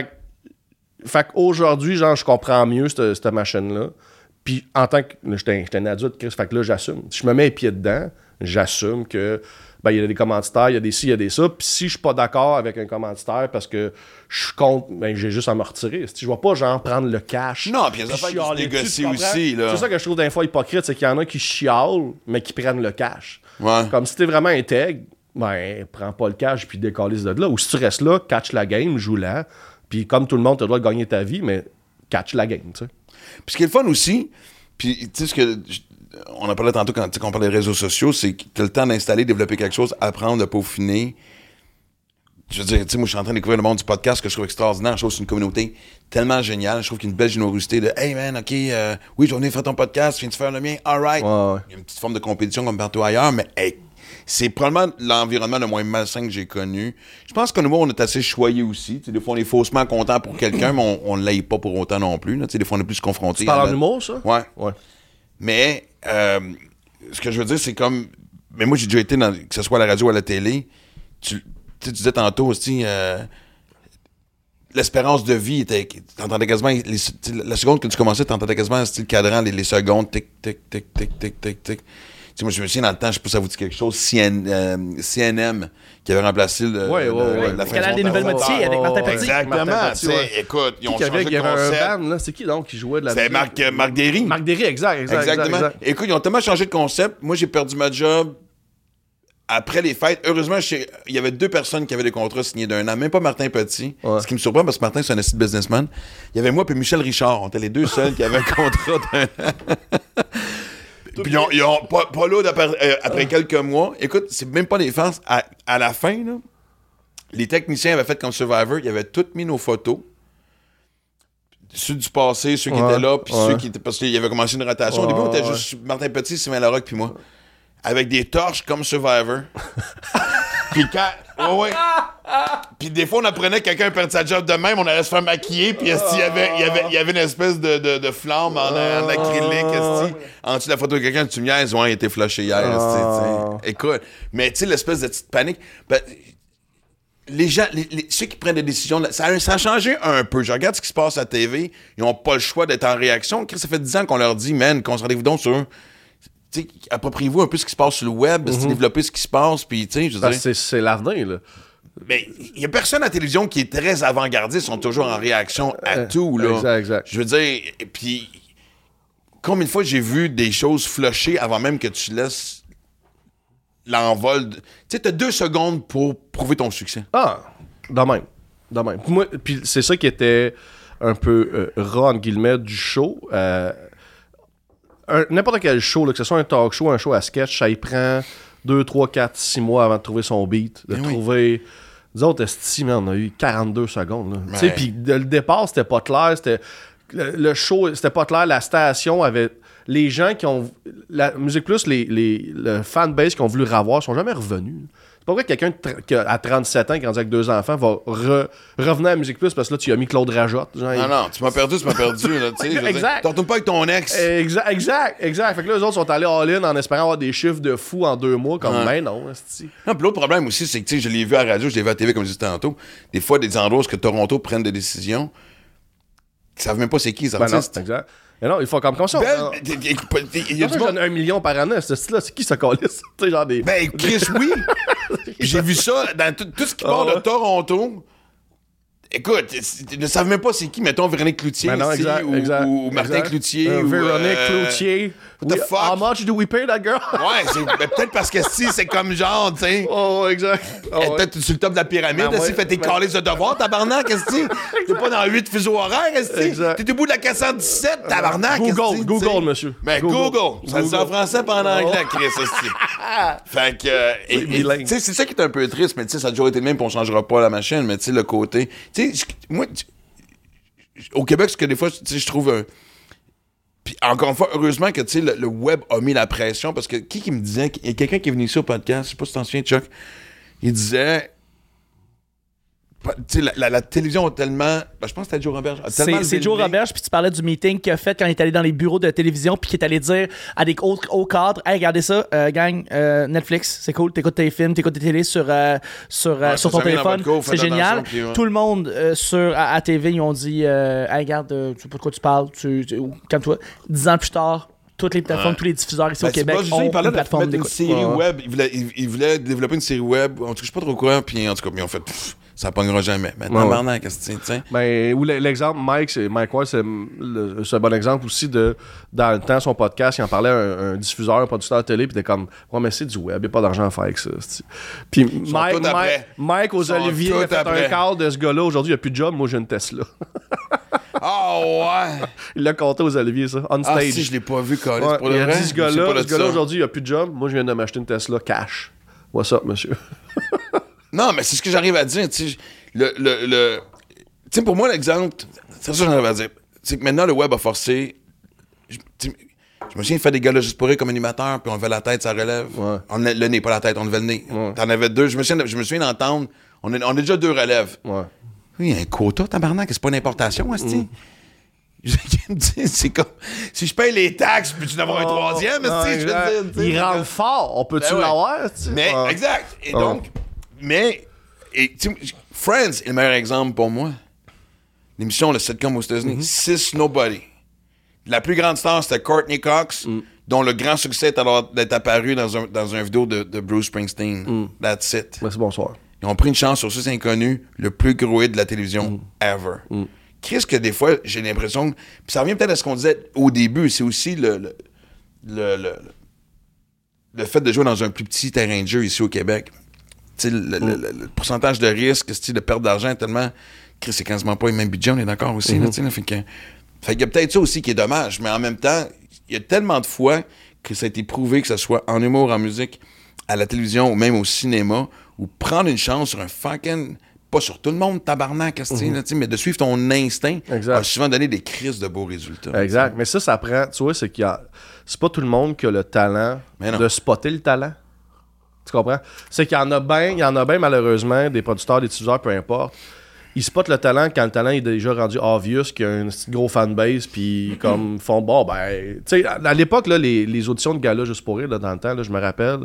Fait qu'aujourd'hui, genre, je comprends mieux cette machine-là. Puis en tant que. J'étais un adulte, Chris, fait que là, j'assume. Si je me mets les pieds dedans, j'assume que. Ben, il y a des commanditaires, il y a des ci, il y a des ça. Puis si je suis pas d'accord avec un commanditaire parce que je suis contre, ben, j'ai juste à me retirer. Je vais pas, genre, prendre le cash. Non, puis il y a des affaires qui se négocient aussi, là. C'est ça que je trouve des fois hypocrite, c'est qu'il y en a qui chialent, mais qui prennent le cash. Ouais. Comme si t'es vraiment intègre, ben, prends pas le cash puis décalisse de là. Ou si tu restes là, catch la game, joue-la. Puis comme tout le monde, t'as le droit de gagner ta vie, mais catch la game, tu sais. Puis ce qui est le fun aussi, puis tu sais ce que... On en parlait tantôt quand on parlait des réseaux sociaux, c'est que tu as le temps d'installer, développer quelque chose, apprendre, de peaufiner. Je veux dire, tu sais, moi, je suis en train de découvrir le monde du podcast que je trouve extraordinaire. Je trouve que c'est une communauté tellement géniale. Je trouve qu'il y a une belle générosité de « Hey, man, OK, oui, je vais venir faire ton podcast, viens-tu faire le mien? All right. Ouais. Il y a une petite forme de compétition comme partout ailleurs, mais hey, c'est probablement l'environnement le moins malsain que j'ai connu. Je pense qu'au niveau, on est assez choyé aussi. Tu sais, des fois, on est faussement content pour quelqu'un, mais on ne l'aille pas pour autant non plus. Là. Tu sais, des fois, on est plus confronté. Tu parles en humour, ça? Ouais. Mais ce que je veux dire, c'est comme... Mais moi, j'ai déjà été, que ce soit à la radio ou à la télé, tu disais tantôt aussi... l'espérance de vie était... T'entendais quasiment... la seconde que tu commençais, t'entendais quasiment le cadran, les secondes, tic, tic, tic, tic, tic, tic, tic. sais, moi, je me souviens dans le temps, je sais pas si ça vous dit quelque chose, CNM, qui avait remplacé la canal des nouvelles moitiés avec Martin Petit. Exactement. Écoute, ils ont changé de concept. Un band, là. C'est qui donc qui jouait de la musique? C'est Marc Derry. Marc Derry, exactement. Écoute, ils ont tellement changé de concept. Moi, j'ai perdu ma job après les fêtes. Heureusement, il y avait 2 personnes qui avaient des contrats signés d'1 an, même pas Martin Petit. Ce qui me surprend parce que Martin, c'est un assistant businessman. Il y avait moi et Michel Richard. On était les 2 seuls qui avaient un contrat d'1 an. Puis ils ont pas là après quelques mois. Écoute, c'est même pas des farces. À la fin, là, les techniciens avaient fait comme Survivor. Ils avaient toutes mis nos photos. Ceux du passé, ceux qui étaient là, puis ceux qui étaient... Parce qu'il y avait commencé une rotation. Au début, on était juste Martin Petit, Sylvain Larocque, puis moi. Avec des torches comme Survivor. Puis quand... Puis des fois, on apprenait que quelqu'un perdait sa job de même, on allait se faire maquiller, puis il y avait une espèce de flamme en acrylique, en dessous de la photo de quelqu'un, tu me niaises, il était flashé hier, écoute. Mais tu sais, l'espèce de petite panique... Les gens, ceux qui prennent des décisions, ça a changé un peu. Je regarde ce qui se passe à la TV, ils n'ont pas le choix d'être en réaction. Ça fait 10 ans qu'on leur dit, man, concentrez-vous donc sur... T'sais, appropriez-vous un peu ce qui se passe sur le web, développez ce qui se passe, puis tu sais, je veux dire... C'est l'avenir, là. Mais il y a personne à la télévision qui est très avant-gardiste, ils sont toujours en réaction à tout, là. Exact. Je veux dire, puis combien de fois j'ai vu des choses flusher avant même que tu laisses l'envol... Tu sais, t'as 2 secondes pour prouver ton succès. De même. Puis c'est ça qui était un peu ras, entre guillemets, du show. N'importe quel show, là, que ce soit un talk show, un show à sketch, ça y prend 2, 3, 4, 6 mois avant de trouver son beat, de trouver... Nous autres, on a eu 42 secondes. Tu sais, puis le départ, c'était pas clair, le show, c'était pas clair, la station avait... Les gens qui ont... La Musique Plus, le fanbase qui ont voulu revoir sont jamais revenus. C'est pas vrai que quelqu'un qui a 37 ans, qui est rendu avec 2 enfants, va revenir à Musique Plus parce que là, tu as mis Claude Rajotte. Genre, non, tu m'as perdu, là, tu sais. Exact. T'en retournes pas avec ton ex. Exact. Fait que là, eux autres sont allés all-in en espérant avoir des chiffres de fou en 2 mois, comme ben non. Non, puis l'autre problème aussi, c'est que, tu sais, je l'ai vu à la radio, je l'ai vu à la TV, comme je disais tantôt. Des fois, des endroits où Toronto prennent des décisions, ils savent même pas c'est qui les artistes. Non, exact. Mais non, il faut comme ça. Il y a du monde 1 million par année, ce style-là. C'est qui ce calice? Genre des... Ben, Chris, oui. J'ai vu ça dans tout ce qui part de Toronto. Écoute, ils ne savent même pas c'est qui, mettons, Véronique Cloutier ici, ou Martin Cloutier. Véronique Cloutier. What the fuck? How much do we pay that girl? Ouais, peut-être parce que si, c'est comme genre, tu sais. Exact. Peut-être sur le top de la pyramide, si fait tes calices de devoir, tabarnak, qu'est-ce que t'es pas dans 8 fuseaux horaires, qu'est-ce que t'es au bout de la 417, tabarnak, Google, monsieur. Ben, Google. Ça se dit en français pas en anglais, Chris, aussi. Fait que, tu sais, c'est ça qui est un peu triste, mais tu sais, ça a toujours été le même, puis on changera pas la machine, mais tu sais, le côté. Tu sais, moi, au Québec, ce que des fois, tu sais, je trouve. Puis encore une fois, heureusement que, tu sais, le web a mis la pression, parce que qui me disait, il y a quelqu'un qui est venu ici au podcast, je sais pas si t'en souviens, Chuck, il disait. Tu sais, la télévision a tellement... Ben, je pense que c'était Joe Roberge. C'est Joe Roberge, puis tu parlais du meeting qu'il a fait quand il est allé dans les bureaux de télévision, puis qu'il est allé dire à des hauts cadres, « Hey, regardez ça, gang, Netflix, c'est cool, t'écoutes tes films, t'écoutes tes télés sur ton téléphone, c'est génial. » Tout le monde à TV, ils ont dit, « Hey, regarde, tu sais pas de quoi tu parles, calme-toi. » 10 ans plus tard, toutes les plateformes, tous les diffuseurs ici au Québec ont une plateforme d'écoute. Une série web, il voulait développer une série web, en tout cas, je sais pas trop quoi, puis en tout cas, ils ont fait... Ça pognera jamais. Maintenant, Barnac, qu'est-ce que tu sais? Ben, ou l'exemple, Mike Ward, c'est un bon exemple aussi de, dans le temps, son podcast, il en parlait à un diffuseur, un producteur de télé, puis t'es comme, ouais, mais c'est du web, il n'y a pas d'argent à faire avec ça. T'sais. Puis Mike aux Olivier a fait un quart de ce gars-là. Aujourd'hui, il n'y a plus de job. Moi, j'ai une Tesla. Ouais! Il l'a compté aux Olivier, ça, on stage. Ah, si, je l'ai pas vu, Carlis, pour il le a dit, ce gars-là, aujourd'hui, il n'y a plus de job. Moi, je viens de m'acheter une Tesla cash. What's up, monsieur? Non, mais c'est ce que j'arrive à dire, tu sais. Tu sais, pour moi, l'exemple, c'est ça que j'arrive à dire. C'est que maintenant, le web a forcé. Je me souviens de faire des gars juste pour rire comme animateur, puis on levait la tête, ça relève. Ouais. Le nez, pas la tête, on levait le nez. Ouais. T'en avais 2. Je me souviens d'entendre. On est déjà 2 relèves. Ouais. Oui, il y a un quota, tabarnak, c'est pas une importation, asti. C'est comme si je paye les taxes puis tu n'as pas un troisième, je veux dire, il rentre fort, on peut-tu l'avoir? Mais exact. Et donc, Friends est le meilleur exemple pour moi. L'émission, le sitcom aux États-Unis, 6 Nobody. La plus grande star, c'était Courtney Cox. dont le grand succès est alors d'être apparu dans un vidéo de Bruce Springsteen. That's it. Merci, bonsoir. Ils ont pris une chance sur Suisse Inconnue, le plus gros hit de la télévision ever. Qu'est-ce que des fois, j'ai l'impression... Puis ça revient peut-être à ce qu'on disait au début, c'est aussi le fait de jouer dans un plus petit terrain de jeu ici au Québec. Le pourcentage de risque, de perte d'argent est tellement... C'est quasiment pas le même budget, on est d'accord aussi. Fait qu'il y a peut-être ça aussi qui est dommage, mais en même temps, il y a tellement de fois que ça a été prouvé, que ce soit en humour, en musique, à la télévision ou même au cinéma, ou prendre une chance sur un fucking... Pas sur tout le monde, tabarnak, mais de suivre ton instinct a souvent donné des crises de beaux résultats. Exact. Mais ça prend... Tu vois, c'est pas tout le monde qui a le talent de spotter le talent. Tu comprends? C'est qu'il y en a bien, malheureusement, des producteurs, des diffuseurs, peu importe. Ils spotent le talent quand le talent est déjà rendu obvious, qu'il y a un gros fanbase, puis comme font, bon, ben... Tu sais, à l'époque, là, les auditions de gala juste pour rire, là, dans le temps, là, je me rappelle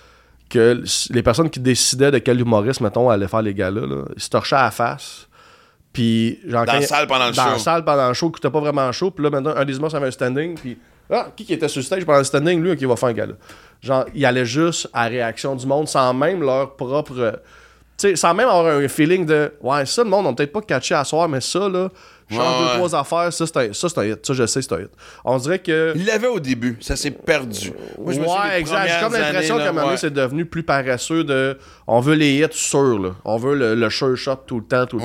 que les personnes qui décidaient de quel humoriste, mettons, allaient faire les galas, là, ils se torchaient à la face. Puis, genre, dans la salle pendant le show. Dans la salle pendant le show, qui n'était pas vraiment chaud. Puis là, maintenant, un des humoristes avait un standing, puis... Ah, qui était sur le stage pendant le standing? Lui, qui va faire un gala. Genre, ils allaient juste à la réaction du monde, sans même leur propre... Tu sais, sans même avoir un feeling de ouais, ça, le monde n'a peut-être pas catché à soir, mais ça, là, change 2-3 affaires, ça, c'est un hit. Ça, je sais, c'est un hit. On dirait que. Il l'avait au début, ça s'est perdu. Moi, ouais, exact. J'ai comme l'impression qu'à un moment donné, c'est devenu plus paresseux de. On veut les hits sûrs, là. On veut le sure shot tout le temps.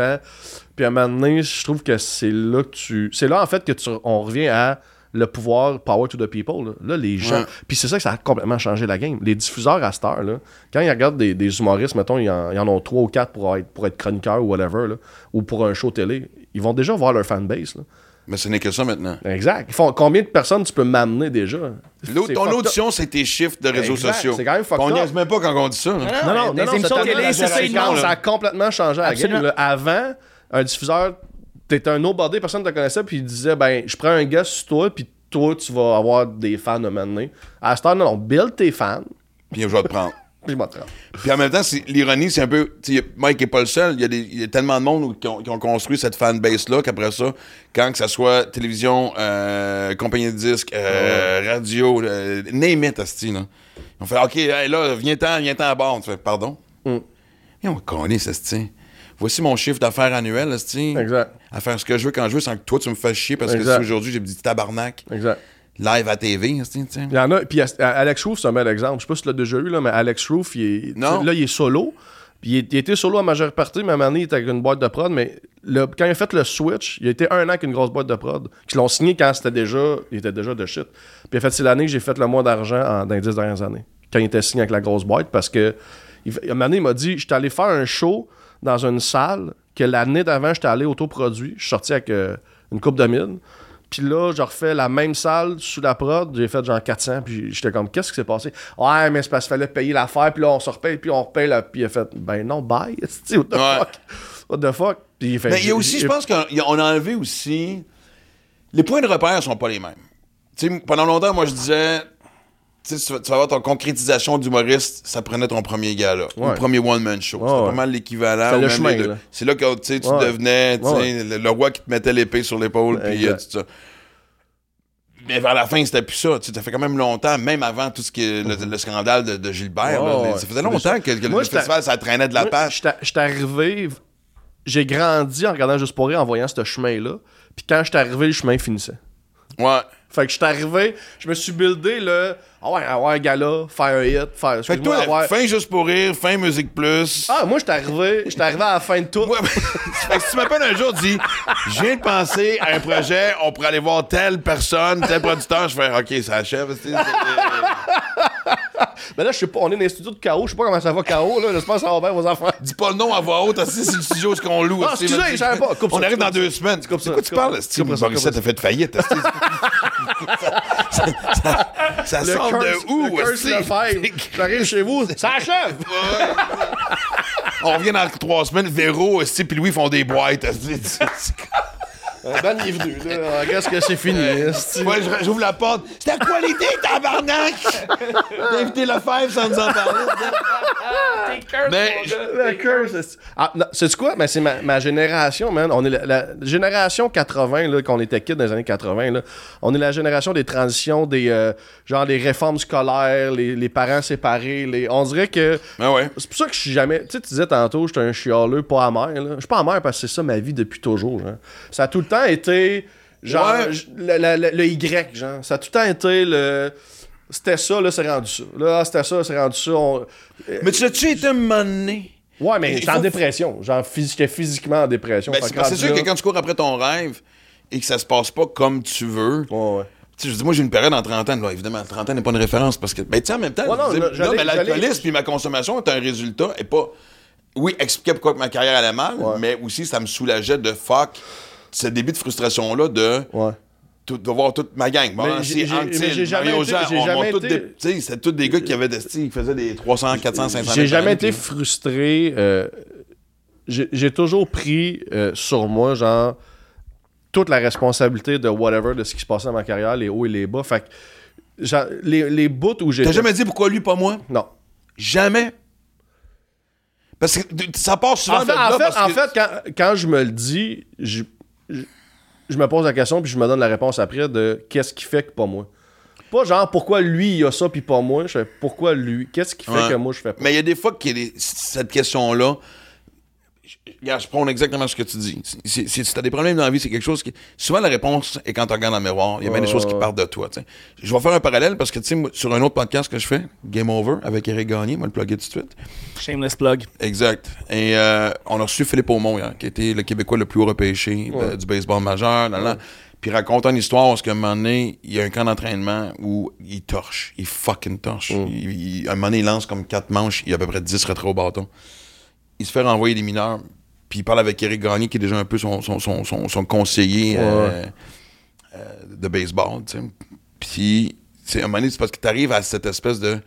Puis à un moment donné, je trouve que c'est là que tu. C'est là, en fait, que on revient à le pouvoir, power to the people. Là, les gens... Puis c'est ça que ça a complètement changé la game. Les diffuseurs à cette heure, là, quand ils regardent des humoristes, mettons, ils en ont 3 ou 4 pour être chroniqueurs ou whatever, là, ou pour un show télé, ils vont déjà voir leur fanbase. Là. Mais ce n'est que ça maintenant. Exact. Ils font combien de personnes tu peux m'amener déjà? Ton audition, c'est tes chiffres de réseaux sociaux. C'est quand même fucked up. On niaise même pas quand on dit ça. Non, les émissions télé, c'est ça. Ça a complètement changé la game. Là. Avant, un diffuseur... T'étais un nobody, personne ne te connaissait, puis il disait, ben, je prends un gars sur toi, puis toi, tu vas avoir des fans à m'amener. À ce temps-là, on build tes fans. Puis je vais te prendre. Puis je vais te prendre. Puis en même temps, l'ironie, c'est un peu, Mike est pas le seul, il y a tellement de monde qui ont construit cette fanbase-là qu'après ça, quand que ça soit télévision, compagnie de disques, radio, name it, asti, là. On fait, OK, hey, là, viens-t'en à bord. Tu fais, pardon? Et on connaît ça, asti. Voici mon chiffre d'affaires annuel, exact. À faire ce que je veux quand je veux sans que toi tu me fasses chier parce que si aujourd'hui j'ai dit tabarnak. Exact. Live à TV, il y en a, puis Alex Roof, c'est un bel exemple. Je sais pas si tu l'as déjà eu, là, mais Alex Roof, il est solo. Puis il était solo à majeure partie, mais à un moment donné, il était avec une boîte de prod, mais quand il a fait le switch, il a été 1 an avec une grosse boîte de prod, qui l'ont signé quand il était déjà de shit. Puis il a fait, c'est l'année que j'ai fait le moins d'argent dans les 10 dernières années, quand il était signé avec la grosse boîte, parce que à un moment donné, il m'a dit, j'étais allé faire un show dans une salle que l'année d'avant, j'étais allé autoproduit. Je suis sorti avec une coupe de 1000. Puis là, je refais la même salle sous la prod. J'ai fait genre 400. Puis j'étais comme, qu'est-ce qui s'est passé? Ouais, mais c'est parce qu'il fallait payer l'affaire. Puis là, on se repaye. Puis on repaye. Puis il a fait, ben non, bye. What the fuck? What the fuck? Puis il fait, mais il y a aussi, je pense qu'on a enlevé aussi... Les points de repère sont pas les mêmes. Tu sais, pendant longtemps, moi, je disais... Tu vas avoir ton concrétisation d'humoriste, ça prenait ton premier gala, le premier one-man show. C'était pas mal l'équivalent. C'est le chemin, c'est là que tu devenais le roi qui te mettait l'épée sur l'épaule, puis tout ça. Mais vers la fin, c'était plus ça. Ça fait quand même longtemps, même avant tout ce qui est le scandale de Gilbert. Ça faisait longtemps que le festival, ça traînait de la page. J'étais arrivé... J'ai grandi en regardant Juste pour rire, en voyant ce chemin-là. Puis quand j'étais arrivé, le chemin finissait. Ouais. Fait que j'étais arrivé, je me suis buildé avoir un gala, faire un hit, faire... Fait que toi, fin Juste pour rire, fin Musique Plus... Ah, moi, j'étais arrivé à la fin de tout. Ouais, fait que si tu m'appelles un jour, dis, je viens de penser à un projet, on pourrait aller voir telle personne, tel producteur, je fais, OK, ça achève. Mais là, je sais pas, on est dans les studios de K.O., je sais pas comment ça va K.O., là, j'espère que ça va bien, vos enfants. Dis pas le nom à voix haute, c'est le studio qu'on loue. Ah, excusez, je savais pas. On arrive dans 2 semaines. C'est quoi tu parles? Morissette a fait faillite. Ça sort de où? J'arrive chez vous, ça achève! On revient dans 3 semaines, Véro, puis Louis font des boîtes. Ben, il est venu, là. Qu'est-ce que c'est fini? Ouais, j'ouvre la porte. C'était quoi l'idée, tabarnak? D'inviter Lefebvre sans nous en parler. La curse. C'est quoi? Ben, c'est ma génération, man. On est la génération 80, là, qu'on était kids dans les années 80. Là. On est la génération des transitions, des réformes scolaires, les parents séparés. On dirait que... Ah ouais. C'est pour ça que je suis jamais... Tu sais, tu disais tantôt, j'étais un chialeux pas amer. Là. Je suis pas amer parce que c'est ça ma vie depuis toujours. Genre. Ça a tout le temps été... Genre, le Y, genre. Ça a tout le temps été le... C'était ça, là, c'est rendu ça. Là, c'était ça, c'est rendu ça. Mais tu as-tu été mené? Ouais, mais j'étais en dépression. Genre, j'étais physiquement en dépression. Ben, c'est sûr que quand tu cours après ton rêve et que ça se passe pas comme tu veux... Ouais. Tu sais, je dis, moi, j'ai une période en 30 ans. Là, évidemment, 30 ans n'est pas une référence parce que... Ben, tu sais, en même temps, mais l'alcoolisme puis ma consommation est un résultat et pas... Oui, expliquer pourquoi ma carrière allait mal, mais aussi, ça me soulageait de fuck ce début de frustration-là de... Ouais. De voir toute ma gang. Bon, j'ai jamais été... C'était tous des gars qui avaient qui faisaient des 300, 400, 500... J'ai jamais été frustré. J'ai toujours pris sur moi, genre, toute la responsabilité de whatever, de ce qui se passait dans ma carrière, les hauts et les bas. Fait que, genre, les bouts où j'étais... T'as jamais dit pourquoi lui, pas moi? Non. Jamais? Parce que ça part souvent En fait, quand je me le dis, je me pose la question puis je me donne la réponse après de qu'est-ce qui fait que pas moi. Pas genre pourquoi lui il a ça puis pas moi, je fais pourquoi lui, qu'est-ce qui fait que moi je fais pas. Mais il y a des fois que cette question-là, je prends exactement ce que tu dis. Si tu as des problèmes dans la vie, c'est quelque chose qui... Souvent, la réponse est quand tu regardes dans le miroir. Il y a bien des choses qui partent de toi. T'sais. Je vais faire un parallèle parce que, tu sais, sur un autre podcast que je fais, Game Over, avec Eric Gagné, moi le plugger tout de suite. Shameless plug. Exact. Et on a reçu Philippe Aumont, hier, qui était le Québécois le plus haut repêché du baseball majeur. Puis il raconte une histoire parce qu'à un moment donné, il y a un camp d'entraînement où il torche. Il fucking torche. À un moment donné, il lance comme 4 manches. Il y a à peu près 10 retraits au bâton. Il se fait renvoyer des mineurs. Puis il parle avec Eric Gagné, qui est déjà un peu son conseiller de baseball. T'sais. Puis, à un moment donné, c'est parce que tu arrives à cette espèce de...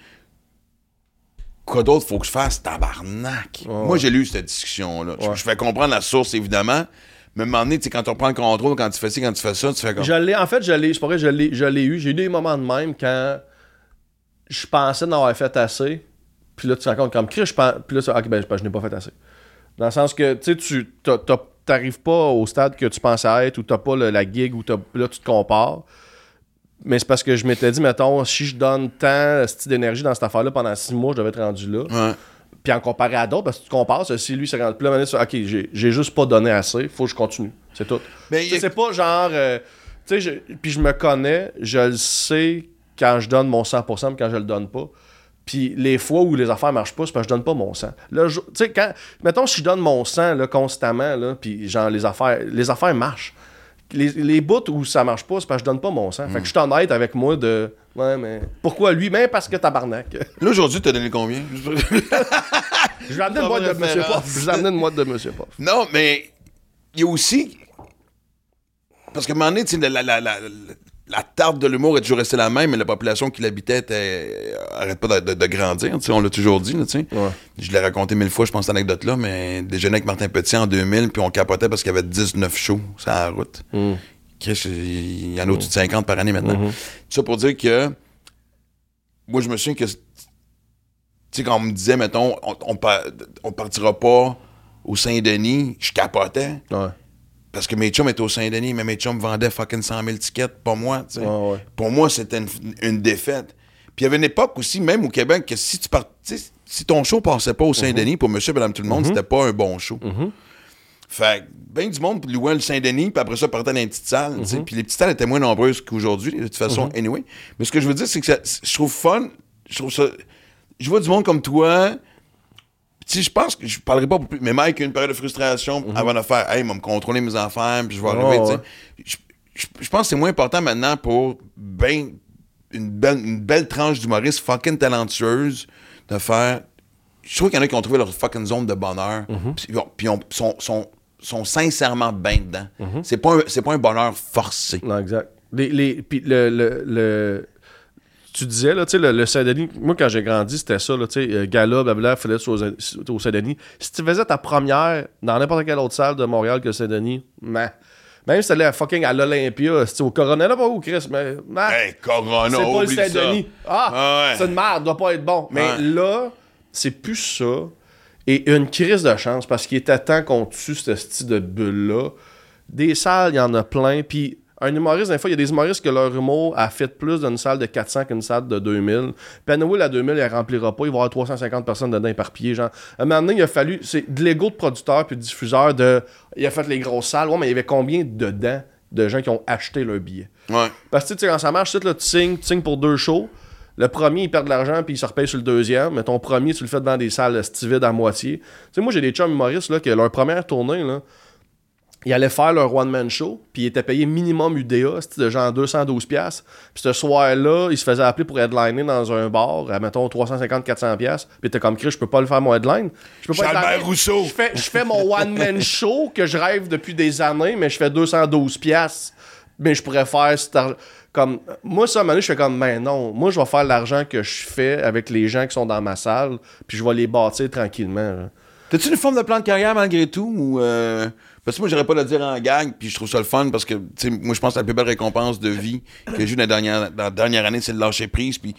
Quoi d'autre faut que je fasse? Tabarnak! Moi, j'ai lu cette discussion-là. Je fais comprendre la source, évidemment. Mais à un moment donné, quand on reprend le contrôle, quand tu fais ci, quand tu fais ça, tu fais comme... C'est pas vrai, je l'ai eu. J'ai eu des moments de même quand je pensais n'en avoir fait assez. Puis là, tu te rends compte comme Chris, je pense. Puis là, je n'ai pas fait assez. Dans le sens que, tu t'arrives pas au stade que tu pensais être, ou t'as pas la gig, ou là, tu te compares. Mais c'est parce que je m'étais dit, mettons, si je donne tant d'énergie dans cette affaire-là pendant 6 mois, je devais être rendu là. Ouais. Puis en comparé à d'autres, parce que tu compares, si lui, c'est rendu plus, là, OK, j'ai juste pas donné assez, faut que je continue. C'est tout. C'est pas genre... puis je me connais, je le sais quand je donne mon 100%, mais quand je le donne pas. Puis les fois où les affaires marchent pas, c'est parce que je donne pas mon sang. Là, tu sais, mettons, si je donne mon sang là, constamment, là, puis genre les affaires marchent. Les bouts où ça marche pas, c'est parce que je donne pas mon sang. Fait que je suis honnête avec moi de... Ouais, mais... Pourquoi lui? Même parce que tabarnak. Là, aujourd'hui, t'as donné combien? Je vais amener une boîte de Monsieur Poff. Non, mais il y a aussi... Parce qu'à un moment donné, tu sais, la tarte de l'humour est toujours restée la même, mais la population qui l'habitait arrête pas de grandir. On l'a toujours dit. Là, je l'ai raconté 1000 fois, je pense, cette anecdote-là, mais déjeuner avec Martin Petit en 2000, puis on capotait parce qu'il y avait 19 shows sur la route. Il y en a au-dessus de 50 par année maintenant. Tout ça pour dire que moi, je me souviens que tu sais, quand on me disait, mettons, on partira pas au Saint-Denis, je capotais. Ouais. Parce que mes chums étaient au Saint-Denis, mais mes chums vendaient fucking 100 000 tickets, pas moi, tu sais. Pour moi, c'était une défaite. Puis il y avait une époque aussi, même au Québec, que si si ton show passait pas au Saint-Denis, pour monsieur et madame tout le monde, c'était pas un bon show. Fait que ben du monde louait le Saint-Denis, puis après ça, partait dans une petite salle, tu sais. Puis les petites salles étaient moins nombreuses qu'aujourd'hui, de toute façon, anyway. Mais ce que je veux dire, c'est que je trouve fun, je vois du monde comme toi... Si je pense que je parlerai pas plus, mais Mike a une période de frustration avant de faire hey, il va me contrôler mes affaires, puis je vais arriver. Je pense que c'est moins important maintenant pour une belle tranche d'humoristes fucking talentueuse de faire. Je trouve qu'il y en a qui ont trouvé leur fucking zone de bonheur, puis sont sincèrement bien dedans. C'est pas un bonheur forcé. Non, exact. Puis tu disais, là, tu sais, le Saint-Denis, moi, quand j'ai grandi, c'était ça, là, tu sais, gala, blablabla, fallait être au Saint-Denis. Si tu faisais ta première dans n'importe quelle autre salle de Montréal que le Saint-Denis, même si t'allais à l'Olympia, au Corona, là, pas où, Chris, mais... Hey, Corona, c'est pas le Saint-Denis. Ouais. C'est une merde, doit pas être bon. Mais là, c'est plus ça. Et une crise de chance, parce qu'il était temps qu'on tue ce style de bulle-là. Des salles, il y en a plein. Puis un humoriste, des fois, il y a des humoristes que leur humour a fait plus d'une salle de 400 qu'une salle de 2000. Penwell à 2000, il ne remplira pas. Il va y avoir 350 personnes dedans éparpillées. Genre. À un moment donné, il a fallu... C'est de l'ego de producteur puis de diffuseur de... Il a fait les grosses salles. Ouais, mais il y avait combien dedans de gens qui ont acheté leur billet? Ouais. Parce que tu sais, quand ça marche, là, tu signes pour 2 shows. Le premier, il perd de l'argent puis il se repaye sur le deuxième. Mais ton premier, tu le fais devant des salles vides à moitié. Tu sais, moi, j'ai des chums humoristes là, que leur première tournée, là, ils allaient faire leur one-man show, puis ils étaient payés minimum UDA, c'était de genre 212$. Puis ce soir-là, ils se faisaient appeler pour headliner dans un bar, à mettons 350-400$. Puis t'es comme Chris, je peux pas le faire mon headline. Je peux pas Albert Rousseau. Je fais mon one-man show que je rêve depuis des années, mais je fais 212$. Mais je pourrais faire comme moi, ça, à un moment donné, je fais comme, mais non, moi, je vais faire l'argent que je fais avec les gens qui sont dans ma salle, puis je vais les bâtir tranquillement. Là. T'as-tu une forme de plan de carrière malgré tout ou parce que moi j'aurais pas le dire en gag puis je trouve ça le fun parce que moi je pense que la plus belle récompense de vie que j'ai eu dans la dernière année c'est de lâcher prise puis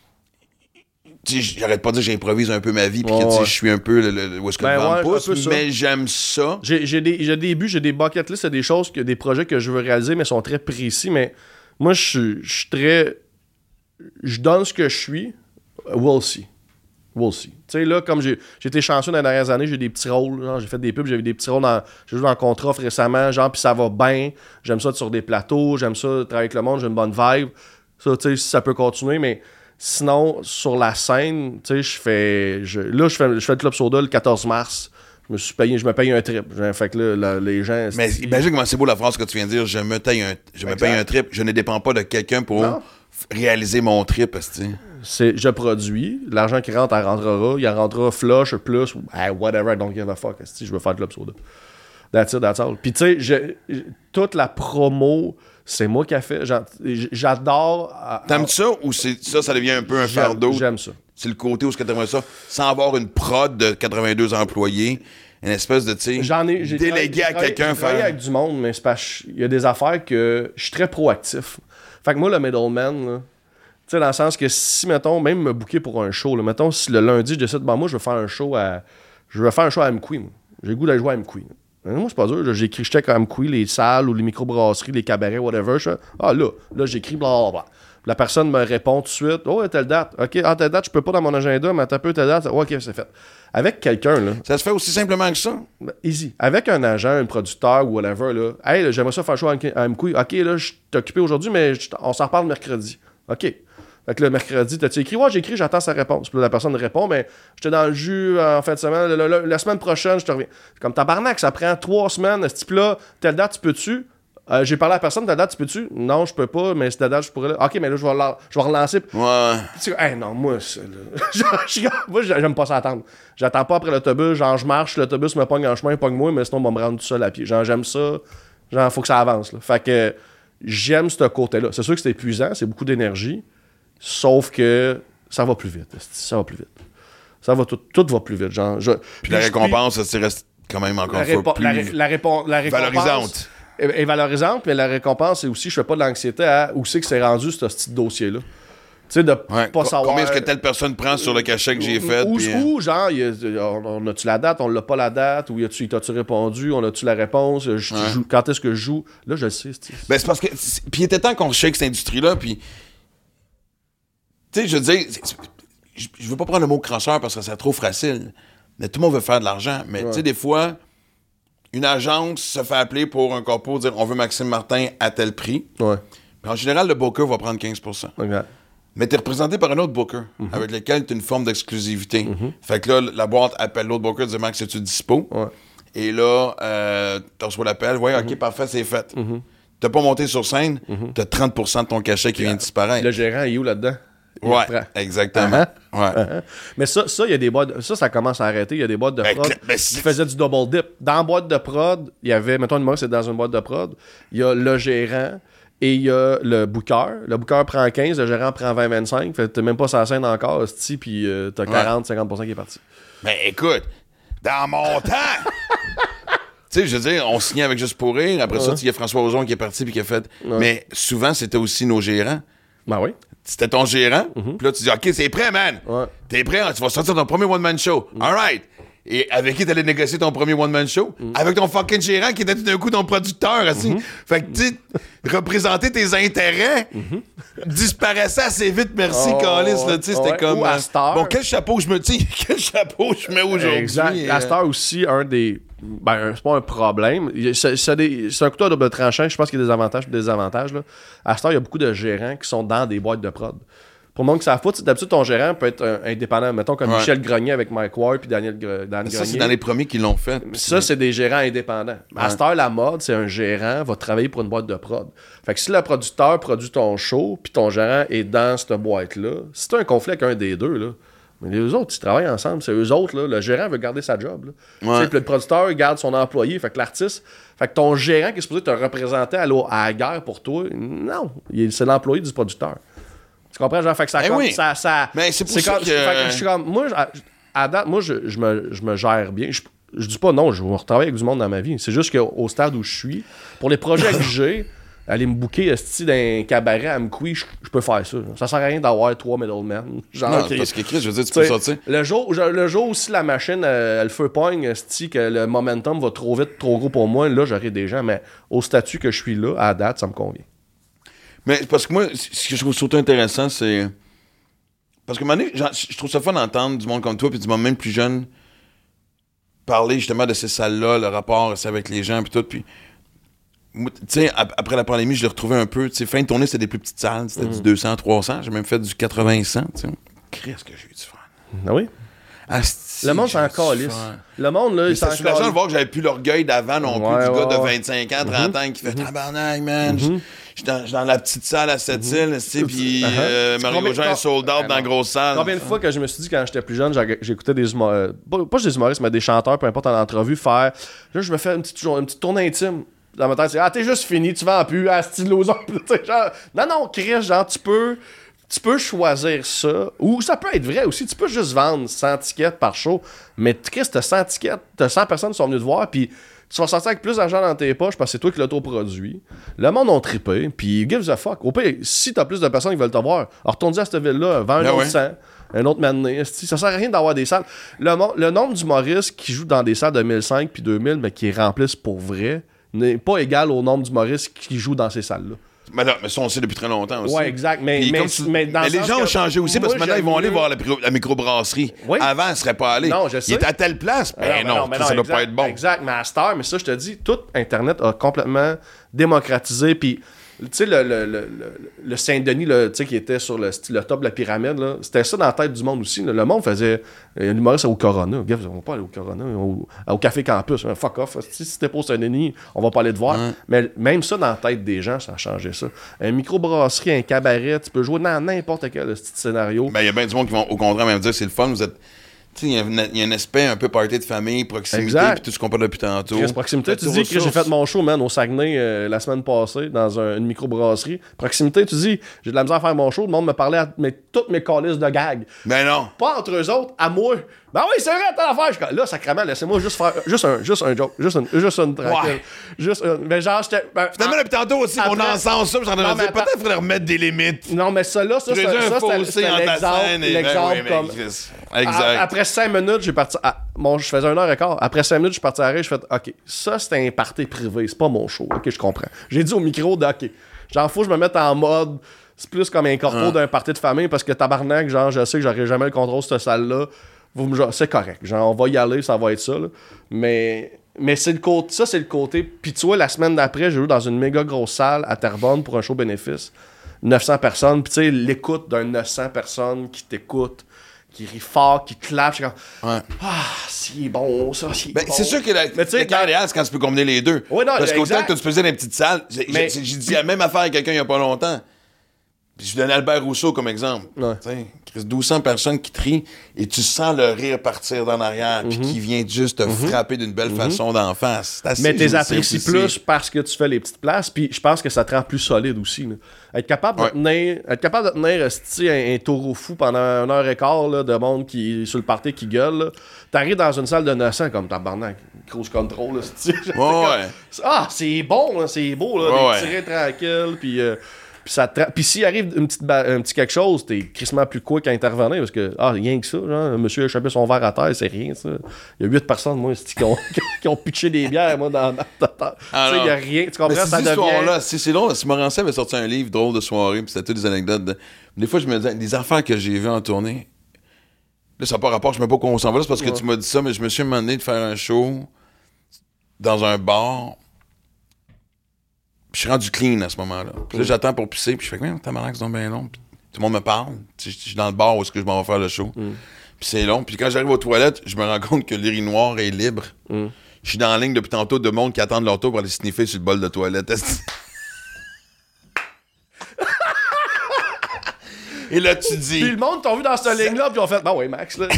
j'arrête pas de dire que j'improvise un peu ma vie puis que je suis un peu où est-ce que le vent me pousse mais j'aime ça. J'ai des buts, j'ai des bucket lists, c'est des choses, des projets que je veux réaliser mais sont très précis mais moi je suis très je donne ce que je suis. We'll see. Tu sais, là, comme j'ai été chanceux dans les dernières années, j'ai des petits rôles, genre, j'ai fait des pubs, j'ai eu des petits rôles j'ai joué dans Contre-Offre récemment, genre, puis ça va bien, j'aime ça sur des plateaux, j'aime ça travailler avec le monde, j'ai une bonne vibe, ça, tu sais, ça peut continuer, mais sinon, sur la scène, tu sais, je fais le Club Soda le 14 mars, je me paye un trip, fait que là, les gens... Mais imagine comment c'est beau la phrase que tu viens de dire, je me paye un trip, je ne dépends pas de quelqu'un pour réaliser mon trip, je produis, l'argent qui rentre, elle rentrera, il en rentrera flush, plus, whatever, I don't give a fuck, je veux faire de Club Soda. That's it, that's all. Puis tu sais, toute la promo, c'est moi qui a fait, j'adore... T'aimes ça ou ça devient un peu un fardeau? J'aime ça. C'est le côté où ce que t'aimerais ça, sans avoir une prod de 82 employés, une espèce de, tu sais, délégué à quelqu'un faire... J'ai travaillé avec du monde, mais c'est parce qu'il y a des affaires que je suis très proactif. Fait que moi, le middleman, là, tu sais, dans le sens que si, mettons, même me booker pour un show, là, mettons, si le lundi, je décide, moi, je veux faire un show à MQueen. J'ai le goût d'aller jouer à MQueen. Moi, c'est pas dur. J'écris, je check à MQueen, les salles ou les microbrasseries, les cabarets, whatever. Là, j'écris, blablabla. La personne me répond tout de suite, oh, telle date. OK, telle date, je peux pas dans mon agenda, mais t'as peu telle date. OK, c'est fait. Avec quelqu'un, là. Ça se fait aussi simplement que ça? Easy. Avec un agent, un producteur ou whatever, là. Hey, là, j'aimerais ça faire show à MQueen. OK, là, je suis occupé aujourd'hui, mais on s'en reparle mercredi. OK. Fait que le mercredi, t'as-tu écrit? Ouais, j'ai écrit, j'attends sa réponse. Puis là, la personne répond, mais j'étais dans le jus en fin de semaine. La semaine prochaine, je te reviens. Comme tabarnak, ça prend 3 semaines. Ce type-là, telle date, tu peux-tu? J'ai parlé à la personne, telle date, tu peux-tu? Non, je peux pas, mais telle date, je pourrais. OK, mais là, je vais relancer. Ouais. Tu sais, non, moi, ça, là. Moi, j'aime pas ça attendre. J'attends pas après l'autobus. Genre, je marche, l'autobus me pogne en chemin, pogne-moi, mais sinon, on va me rendre tout seul à pied. Genre, j'aime ça. Genre, faut que ça avance, là. Fait que j'aime ce côté-là. C'est sûr que c'est épuisant, c'est beaucoup d'énergie. Sauf que ça va plus vite. Ça va plus vite. Ça va tout va plus vite. Genre, puis la récompense, ça reste quand même encore une fois plus la récompense valorisante. Est valorisante, mais la récompense, c'est aussi, je fais pas de l'anxiété à où c'est que c'est rendu ce petit dossier-là. Tu sais, de pas savoir... Combien est-ce que telle personne prend sur le cachet que j'ai fait? Ou genre, on a-tu la date, on l'a pas la date, ou t'as-tu répondu, on a-tu la réponse, quand est-ce que je joue? Là, je le sais. Ben, c'est parce que... Puis il était temps qu'on shake cette industrie-là, puis... Tu sais, je veux dire, je veux pas prendre le mot crosseur parce que c'est trop facile. Mais tout le monde veut faire de l'argent. Mais tu sais, des fois, une agence se fait appeler pour un corpo, dire on veut Maxime Martin à tel prix. Ouais. Puis en général, le booker va prendre 15%. Okay. Mais t'es représenté par un autre booker avec lequel t'as une forme d'exclusivité. Fait que là, la boîte appelle l'autre booker, dit Max, es-tu dispo? Ouais. Et là, tu reçois l'appel. Ouais, OK, parfait, c'est fait. T'as pas monté sur scène, t'as 30% de ton cachet qui vient de disparaître. Le gérant est où là-dedans? Ouais, exactement. Mais ça, il y a des boîtes. Ça commence à arrêter. Il y a des boîtes de prod qui faisaient du double dip. Dans la boîte de prod, il y avait, mettons, c'est dans une boîte de prod, il y a le gérant et il y a le booker. Le booker prend 15, le gérant prend 20-25. Fait que t'es même pas sur la scène encore, puis t'as 40-50% qui est parti. Ben écoute, dans mon temps! Tu sais, je veux dire, on signait avec Juste pour rire. Après ça, il y a François Ozon qui est parti puis qui a fait. Mais souvent, c'était aussi nos gérants. Ben oui. C'était ton gérant. Puis là, tu dis, OK, c'est prêt, man. T'es prêt, tu vas sortir ton premier one-man show. All right. Et avec qui t'allais négocier ton premier one-man show? Avec ton fucking gérant qui était tout d'un coup ton producteur, aussi. Fait que, tu sais, représenter tes intérêts disparaissait assez vite, merci, Calis, là, tu sais, c'était comme... Ou à Star. Bon, quel chapeau je mets aujourd'hui? Exact. À Star aussi, un des... Ben, c'est pas un problème. C'est un couteau à double tranchant. Je pense qu'il y a des avantages et des désavantages, là. À Star, il y a beaucoup de gérants qui sont dans des boîtes de prod. Pour le monde qui s'en fout, d'habitude, ton gérant peut être indépendant. Mettons comme Michel Grenier avec Mike Ward puis Daniel Grenier. Ça, c'est dans les premiers qui l'ont fait. Ça, c'est des gérants indépendants. À cette heure, la mode, c'est un gérant va travailler pour une boîte de prod. Fait que si le producteur produit ton show puis ton gérant est dans cette boîte-là, si t'as un conflit avec un des deux, là, mais les autres, ils travaillent ensemble. C'est eux autres, là. Le gérant veut garder sa job. Là. Puis le producteur garde son employé. Fait que l'artiste... Fait que ton gérant qui est supposé te représenter à la guerre pour toi, non. C'est l'employé du producteur. Tu comprends, genre? Fait que ça... Mais c'est pour ça que... Fait que je suis comme... Moi, à date, moi, je me gère bien. Je dis pas non, je vais retravailler avec du monde dans ma vie. C'est juste qu'au stade où je suis, pour les projets que j'ai, aller me booker d'un cabaret à Amqui, je peux faire ça. Ça sert à rien d'avoir 3 middlemen. Genre, non, parce que Chris, je veux dire, tu peux sortir. Le jour où si la machine, elle feu pogne, que le momentum va trop vite, trop gros pour moi, là, j'aurai des gens. Mais au statut que je suis là, à date, ça me convient. Mais parce que moi, ce que je trouve surtout intéressant, c'est... Parce que, je trouve ça fun d'entendre du monde comme toi, puis du monde même plus jeune, parler justement de ces salles-là, le rapport avec les gens, puis tout, puis... Tu sais, après la pandémie, je l'ai retrouvé un peu. Tu sais, fin de tournée, c'était des plus petites salles. C'était du 200, 300. J'ai même fait du 80-100. Tu sais. Qu'est-ce que j'ai eu du fun. Ah oui? Asti, le monde s'en calisse. Le monde, là, il s'en calisse. C'est soulageant de voir que j'avais plus l'orgueil d'avant non plus, du gars de 25 ans, 30 ans qui fait tabarnak, man. Je suis dans la petite salle à Sept-Îles, puis Mario-Jean est sold out dans la grosse salle. Combien de fois que je me suis dit, quand j'étais plus jeune, j'écoutais des humoristes, pas juste des humoristes, mais des chanteurs, peu importe, en entrevue, faire. Là, je me fais une petite tournée intime. Dans ma tête, c'est t'es juste fini, tu vends plus, style loser. Genre, non, Chris, genre, tu peux choisir ça. Ou ça peut être vrai aussi, tu peux juste vendre 100 tickets par show. Mais Chris, t'as 100 tickets, t'as 100 personnes qui sont venues te voir, puis tu vas sortir avec plus d'argent dans tes poches parce que c'est toi qui l'autoproduis. Le monde a trippé, puis gives a fuck. Au pire, si t'as plus de personnes qui veulent te voir, retourne-y à cette ville-là, vends un autre 100. Un autre mané, ça sert à rien d'avoir des salles. Le nombre d'humoristes qui jouent dans des salles de 1005 puis 2000, mais qui remplissent pour vrai, n'est pas égal au nombre d'humoristes qui jouent dans ces salles-là. Mais ça, on le sait depuis très longtemps aussi. Ouais, exact. Mais les gens ont changé aussi parce que maintenant, ils vont aller voir la microbrasserie. Oui. Avant, ils ne seraient pas allés. Non, je sais. Il est à telle place. Mais non, ça ne doit pas être bon. Exact. Mais à cette heure, mais ça, je te dis, tout Internet a complètement démocratisé. Puis, tu sais, le Saint-Denis, tu sais, qui était sur le top de la pyramide, là, c'était ça dans la tête du monde aussi. Là. Le monde faisait l'humoriste au Corona. Gars, on va pas aller au Corona, au Café Campus. Fuck off. Si t'es pas au Saint-Denis, on va pas aller te voir. Mais même ça, dans la tête des gens, ça a changé ça. Un microbrasserie, un cabaret, tu peux jouer dans n'importe quel scénario. Ben, il y a bien du monde qui vont au contraire même dire c'est le fun, vous êtes. Tu sais, il y a un aspect un peu party de famille, proximité, puis tout ce qu'on parle depuis tantôt. Proximité, tu dis que j'ai fait mon show, man, au Saguenay la semaine passée, dans une microbrasserie. Proximité, tu dis, j'ai de la misère à faire mon show, le monde me parlait à toutes mes calices de gags. Mais non. Pas entre eux autres, à moi. Ben oui, c'est vrai, t'as l'affaire. Là, sacrément, laissez-moi juste faire juste un joke. Juste une tranquille. Ouais. Mais genre, j'étais. Finalement, depuis tantôt aussi, on ensemble ça, j'en ai dit, peut-être qu'il faudrait remettre des limites. Non, mais ça, c'était l'exemple comme. Exact. Après 5 minutes, j'ai parti. Je faisais 1h15. Après 5 minutes, je suis parti à l'arrêt. Je fais OK, ça, c'était un party privé. C'est pas mon show. OK, je comprends. J'ai dit au micro OK. Genre, faut que je me mette en mode. C'est plus comme un corpo d'un party de famille parce que tabarnak, genre, je sais que j'aurai jamais le contrôle de cette salle-là. C'est correct. Genre, on va y aller, ça va être ça. Là. Mais c'est le côté. Ça, c'est le côté. Puis tu vois, la semaine d'après, j'ai joué dans une méga grosse salle à Terrebonne pour un show bénéfice. 900 personnes. Puis tu sais, l'écoute d'un 900 personnes qui t'écoutent, qui rit fort, qui clappe. Je suis comme, c'est bon, ça, c'est bon. C'est sûr que le cas réel, c'est quand tu peux combiner les deux. Oui, non, parce qu'autant que tu faisais dans une petite salle, j'ai dit la même affaire à quelqu'un il n'y a pas longtemps. Puis je donnais Albert Rousseau comme exemple. Ouais. 1200 personnes qui trient et tu sens le rire partir d'en arrière puis qui vient juste te frapper d'une belle façon d'en face. Mais t'es apprécies plus parce que tu fais les petites places puis je pense que ça te rend plus solide aussi. Là. Être capable de tenir un taureau fou pendant 1h15 là, de monde qui sur le party qui gueule. Là. T'arrives dans une salle de 900 comme tabarnak, cruise control. Là, c'est bon, là, c'est beau là, des tirés tranquilles puis Puis s'il arrive un petit quelque chose, t'es crissement plus quick à intervenir parce que, rien que ça, genre, monsieur a échappé son verre à terre, c'est rien, ça. Il y a 8 personnes, moi, qui ont pitché des bières, moi, dans tu sais, il y a rien. Tu comprends, ça devient... C'est long, si Morancy avait sorti un livre drôle de soirée, puis c'était toutes des anecdotes. Des fois, je me disais, des affaires que j'ai vues en tournée, là, ça n'a pas rapport, je ne sais pas pourquoi on s'en va là, c'est parce que tu m'as dit ça, mais je me suis demandé de faire un show dans un bar. Je suis rendu clean à ce moment-là. Puis là, j'attends pour pisser, puis je fais que, t'as malade, c'est donc bien long. Puis tout le monde me parle. Je suis dans le bar où est-ce que je m'en vais faire le show. Puis c'est long. Puis quand j'arrive aux toilettes, je me rends compte que l'urinoir est libre. Je suis dans la ligne depuis tantôt de monde qui attendent leur tour pour aller sniffer sur le bol de toilette. Et là, tu dis... Puis le monde t'a vu dans cette ligne-là, puis on fait, oui, Max, là.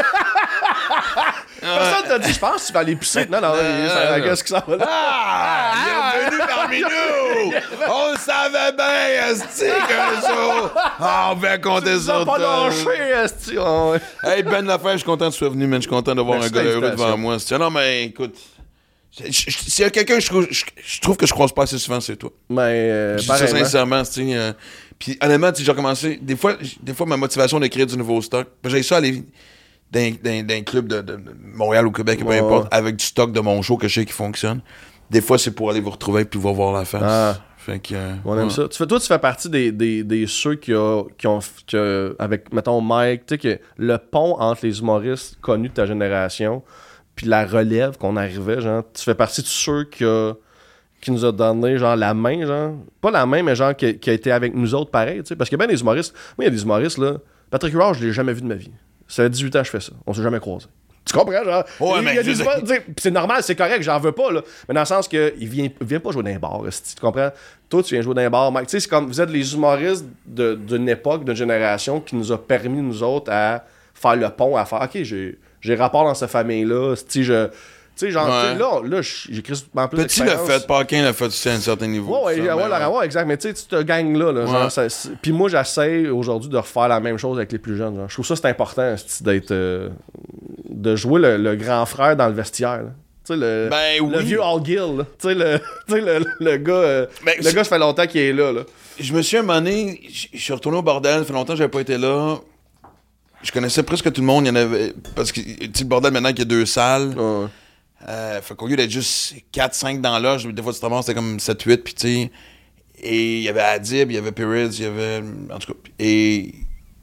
Personne t'a dit, je pense que tu vas aller pisser. Non, qu'est-ce que ça va là? Bienvenue parmi nous! On le savait bien, esti, qu'un jour, on va compter sur toi. pas lâché, esti. Hey, Ben Lafayette, je suis content que tu sois venu, man. Je suis content d'avoir un gars heureux devant moi. Non, mais écoute... S'il y a quelqu'un que je trouve que je croise pas assez souvent, c'est toi. Mais, je dis ça sincèrement, puis honnêtement, j'ai recommencé... Des fois, ma motivation d'écrire du nouveau stock, j'ai ça aller dans un club de Montréal ou Québec, peu importe, avec du stock de mon show que je sais qui fonctionne. Des fois, c'est pour aller vous retrouver puis vous voir la face. Fait que, on aime ça. Toi, tu fais partie des ceux qui ont avec, mettons, Mike, tu sais, que le pont entre les humoristes connus de ta génération puis la relève qu'on arrivait, genre, tu fais partie de ceux qui nous a donné, genre, la main, genre, pas la main, mais genre, qui a été avec nous autres pareil, tu sais, parce que ben des humoristes, moi, il y a des humoristes, là, Patrick Huard, je l'ai jamais vu de ma vie. Ça fait 18 ans que je fais ça. On s'est jamais croisés. Tu comprends, genre? Ouais, c'est normal, c'est correct, j'en veux pas, là. Mais dans le sens que il vient pas jouer dans un bar, tu comprends? Toi, tu viens jouer dans un bar, Mike. Tu sais, c'est comme, vous êtes les humoristes d'une époque, d'une génération qui nous a permis, nous autres, à faire le pont, à faire, OK, j'ai rapport dans cette famille-là, tu sais, genre, là, j'ai crissement plus Petit d'expérience. l'a fait, Paquin l'a fait aussi à un certain niveau. Ouais, exact. Mais tu sais, tu te gagnes là. Genre, puis moi, j'essaie aujourd'hui de refaire la même chose avec les plus jeunes. Genre. Je trouve ça, c'est important, d'être... de jouer le grand frère dans le vestiaire. Tu sais, le vieux Al Gill. Tu sais, le gars... le gars, ça fait longtemps qu'il est là. Je me suis un moment donné... Je suis retourné au bordel. Ça fait longtemps que j'avais pas été là. Je connaissais presque tout le monde. Il y en avait... Parce que, tu sais, le bordel, maintenant, qu'il y a 2 salles... fait qu'au lieu d'être juste 4-5 dans l'âge, des fois tu te ramasses, c'était comme 7-8, puis tu sais, et il y avait Adib, il y avait Perez, il y avait, en tout cas, et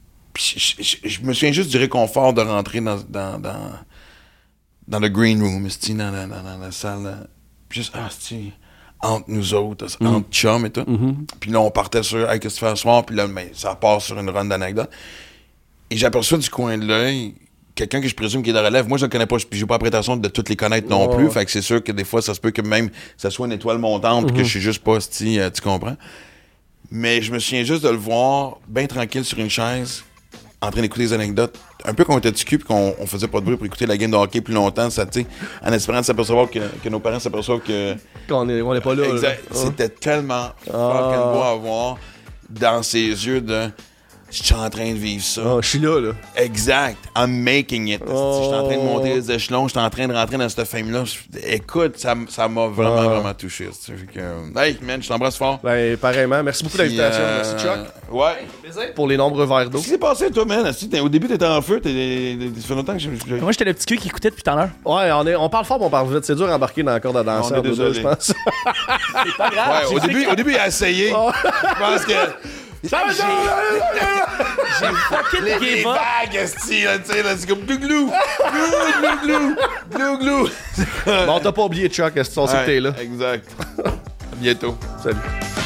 je me souviens juste du réconfort de rentrer dans le green room, dans la salle, juste, entre nous autres, entre chums et tout, puis là on partait sur, hey, qu'est-ce que tu fais ce soir, puis là, ça part sur une run d'anecdotes, et j'aperçois du coin de l'œil quelqu'un que je présume qui est de relève. Moi, je ne connais pas, puis j'ai pas la prétention de toutes les connaître non plus. Fait que c'est sûr que des fois, ça se peut que même ça soit une étoile montante, puis que je suis juste pas tu comprends. Mais je me souviens juste de le voir bien tranquille sur une chaise, en train d'écouter des anecdotes, un peu qu'on était du cul, puis qu'on faisait pas de bruit pour écouter la game de hockey plus longtemps, ça, tu sais, en espérant de s'apercevoir que nos parents s'aperçoivent qu'on n'est pas là. Exact. C'était tellement fucking beau à voir dans ses yeux de... Je suis en train de vivre ça. Je suis là. Exact. I'm making it. Je suis en train de monter les échelons. Je suis en train de rentrer dans cette fame-là. Écoute, ça m'a vraiment touché. Hey, man, je t'embrasse fort. Ben, pareillement. Merci beaucoup de l'invitation. Merci, Chuck. Ouais. Pour les nombreux verres d'eau. Qu'est-ce qui s'est passé, toi, man? Au début, t'étais en feu. Ça fait longtemps que Moi, j'étais le petit cul qui écoutait depuis tout à l'heure. Ouais, on parle fort, mais on parle vite. C'est dur d'embarquer dans la corde à danser. On est désolé. Je pense. C'est pas grave. Ouais, au début, il a essayé. Je pense que... J'ai fucking les vagues, tu sais, là, c'est comme glou-glou. Glou-glou. Bon, t'as pas oublié Chuck, on sait que t'es là. Exact. À bientôt. Salut.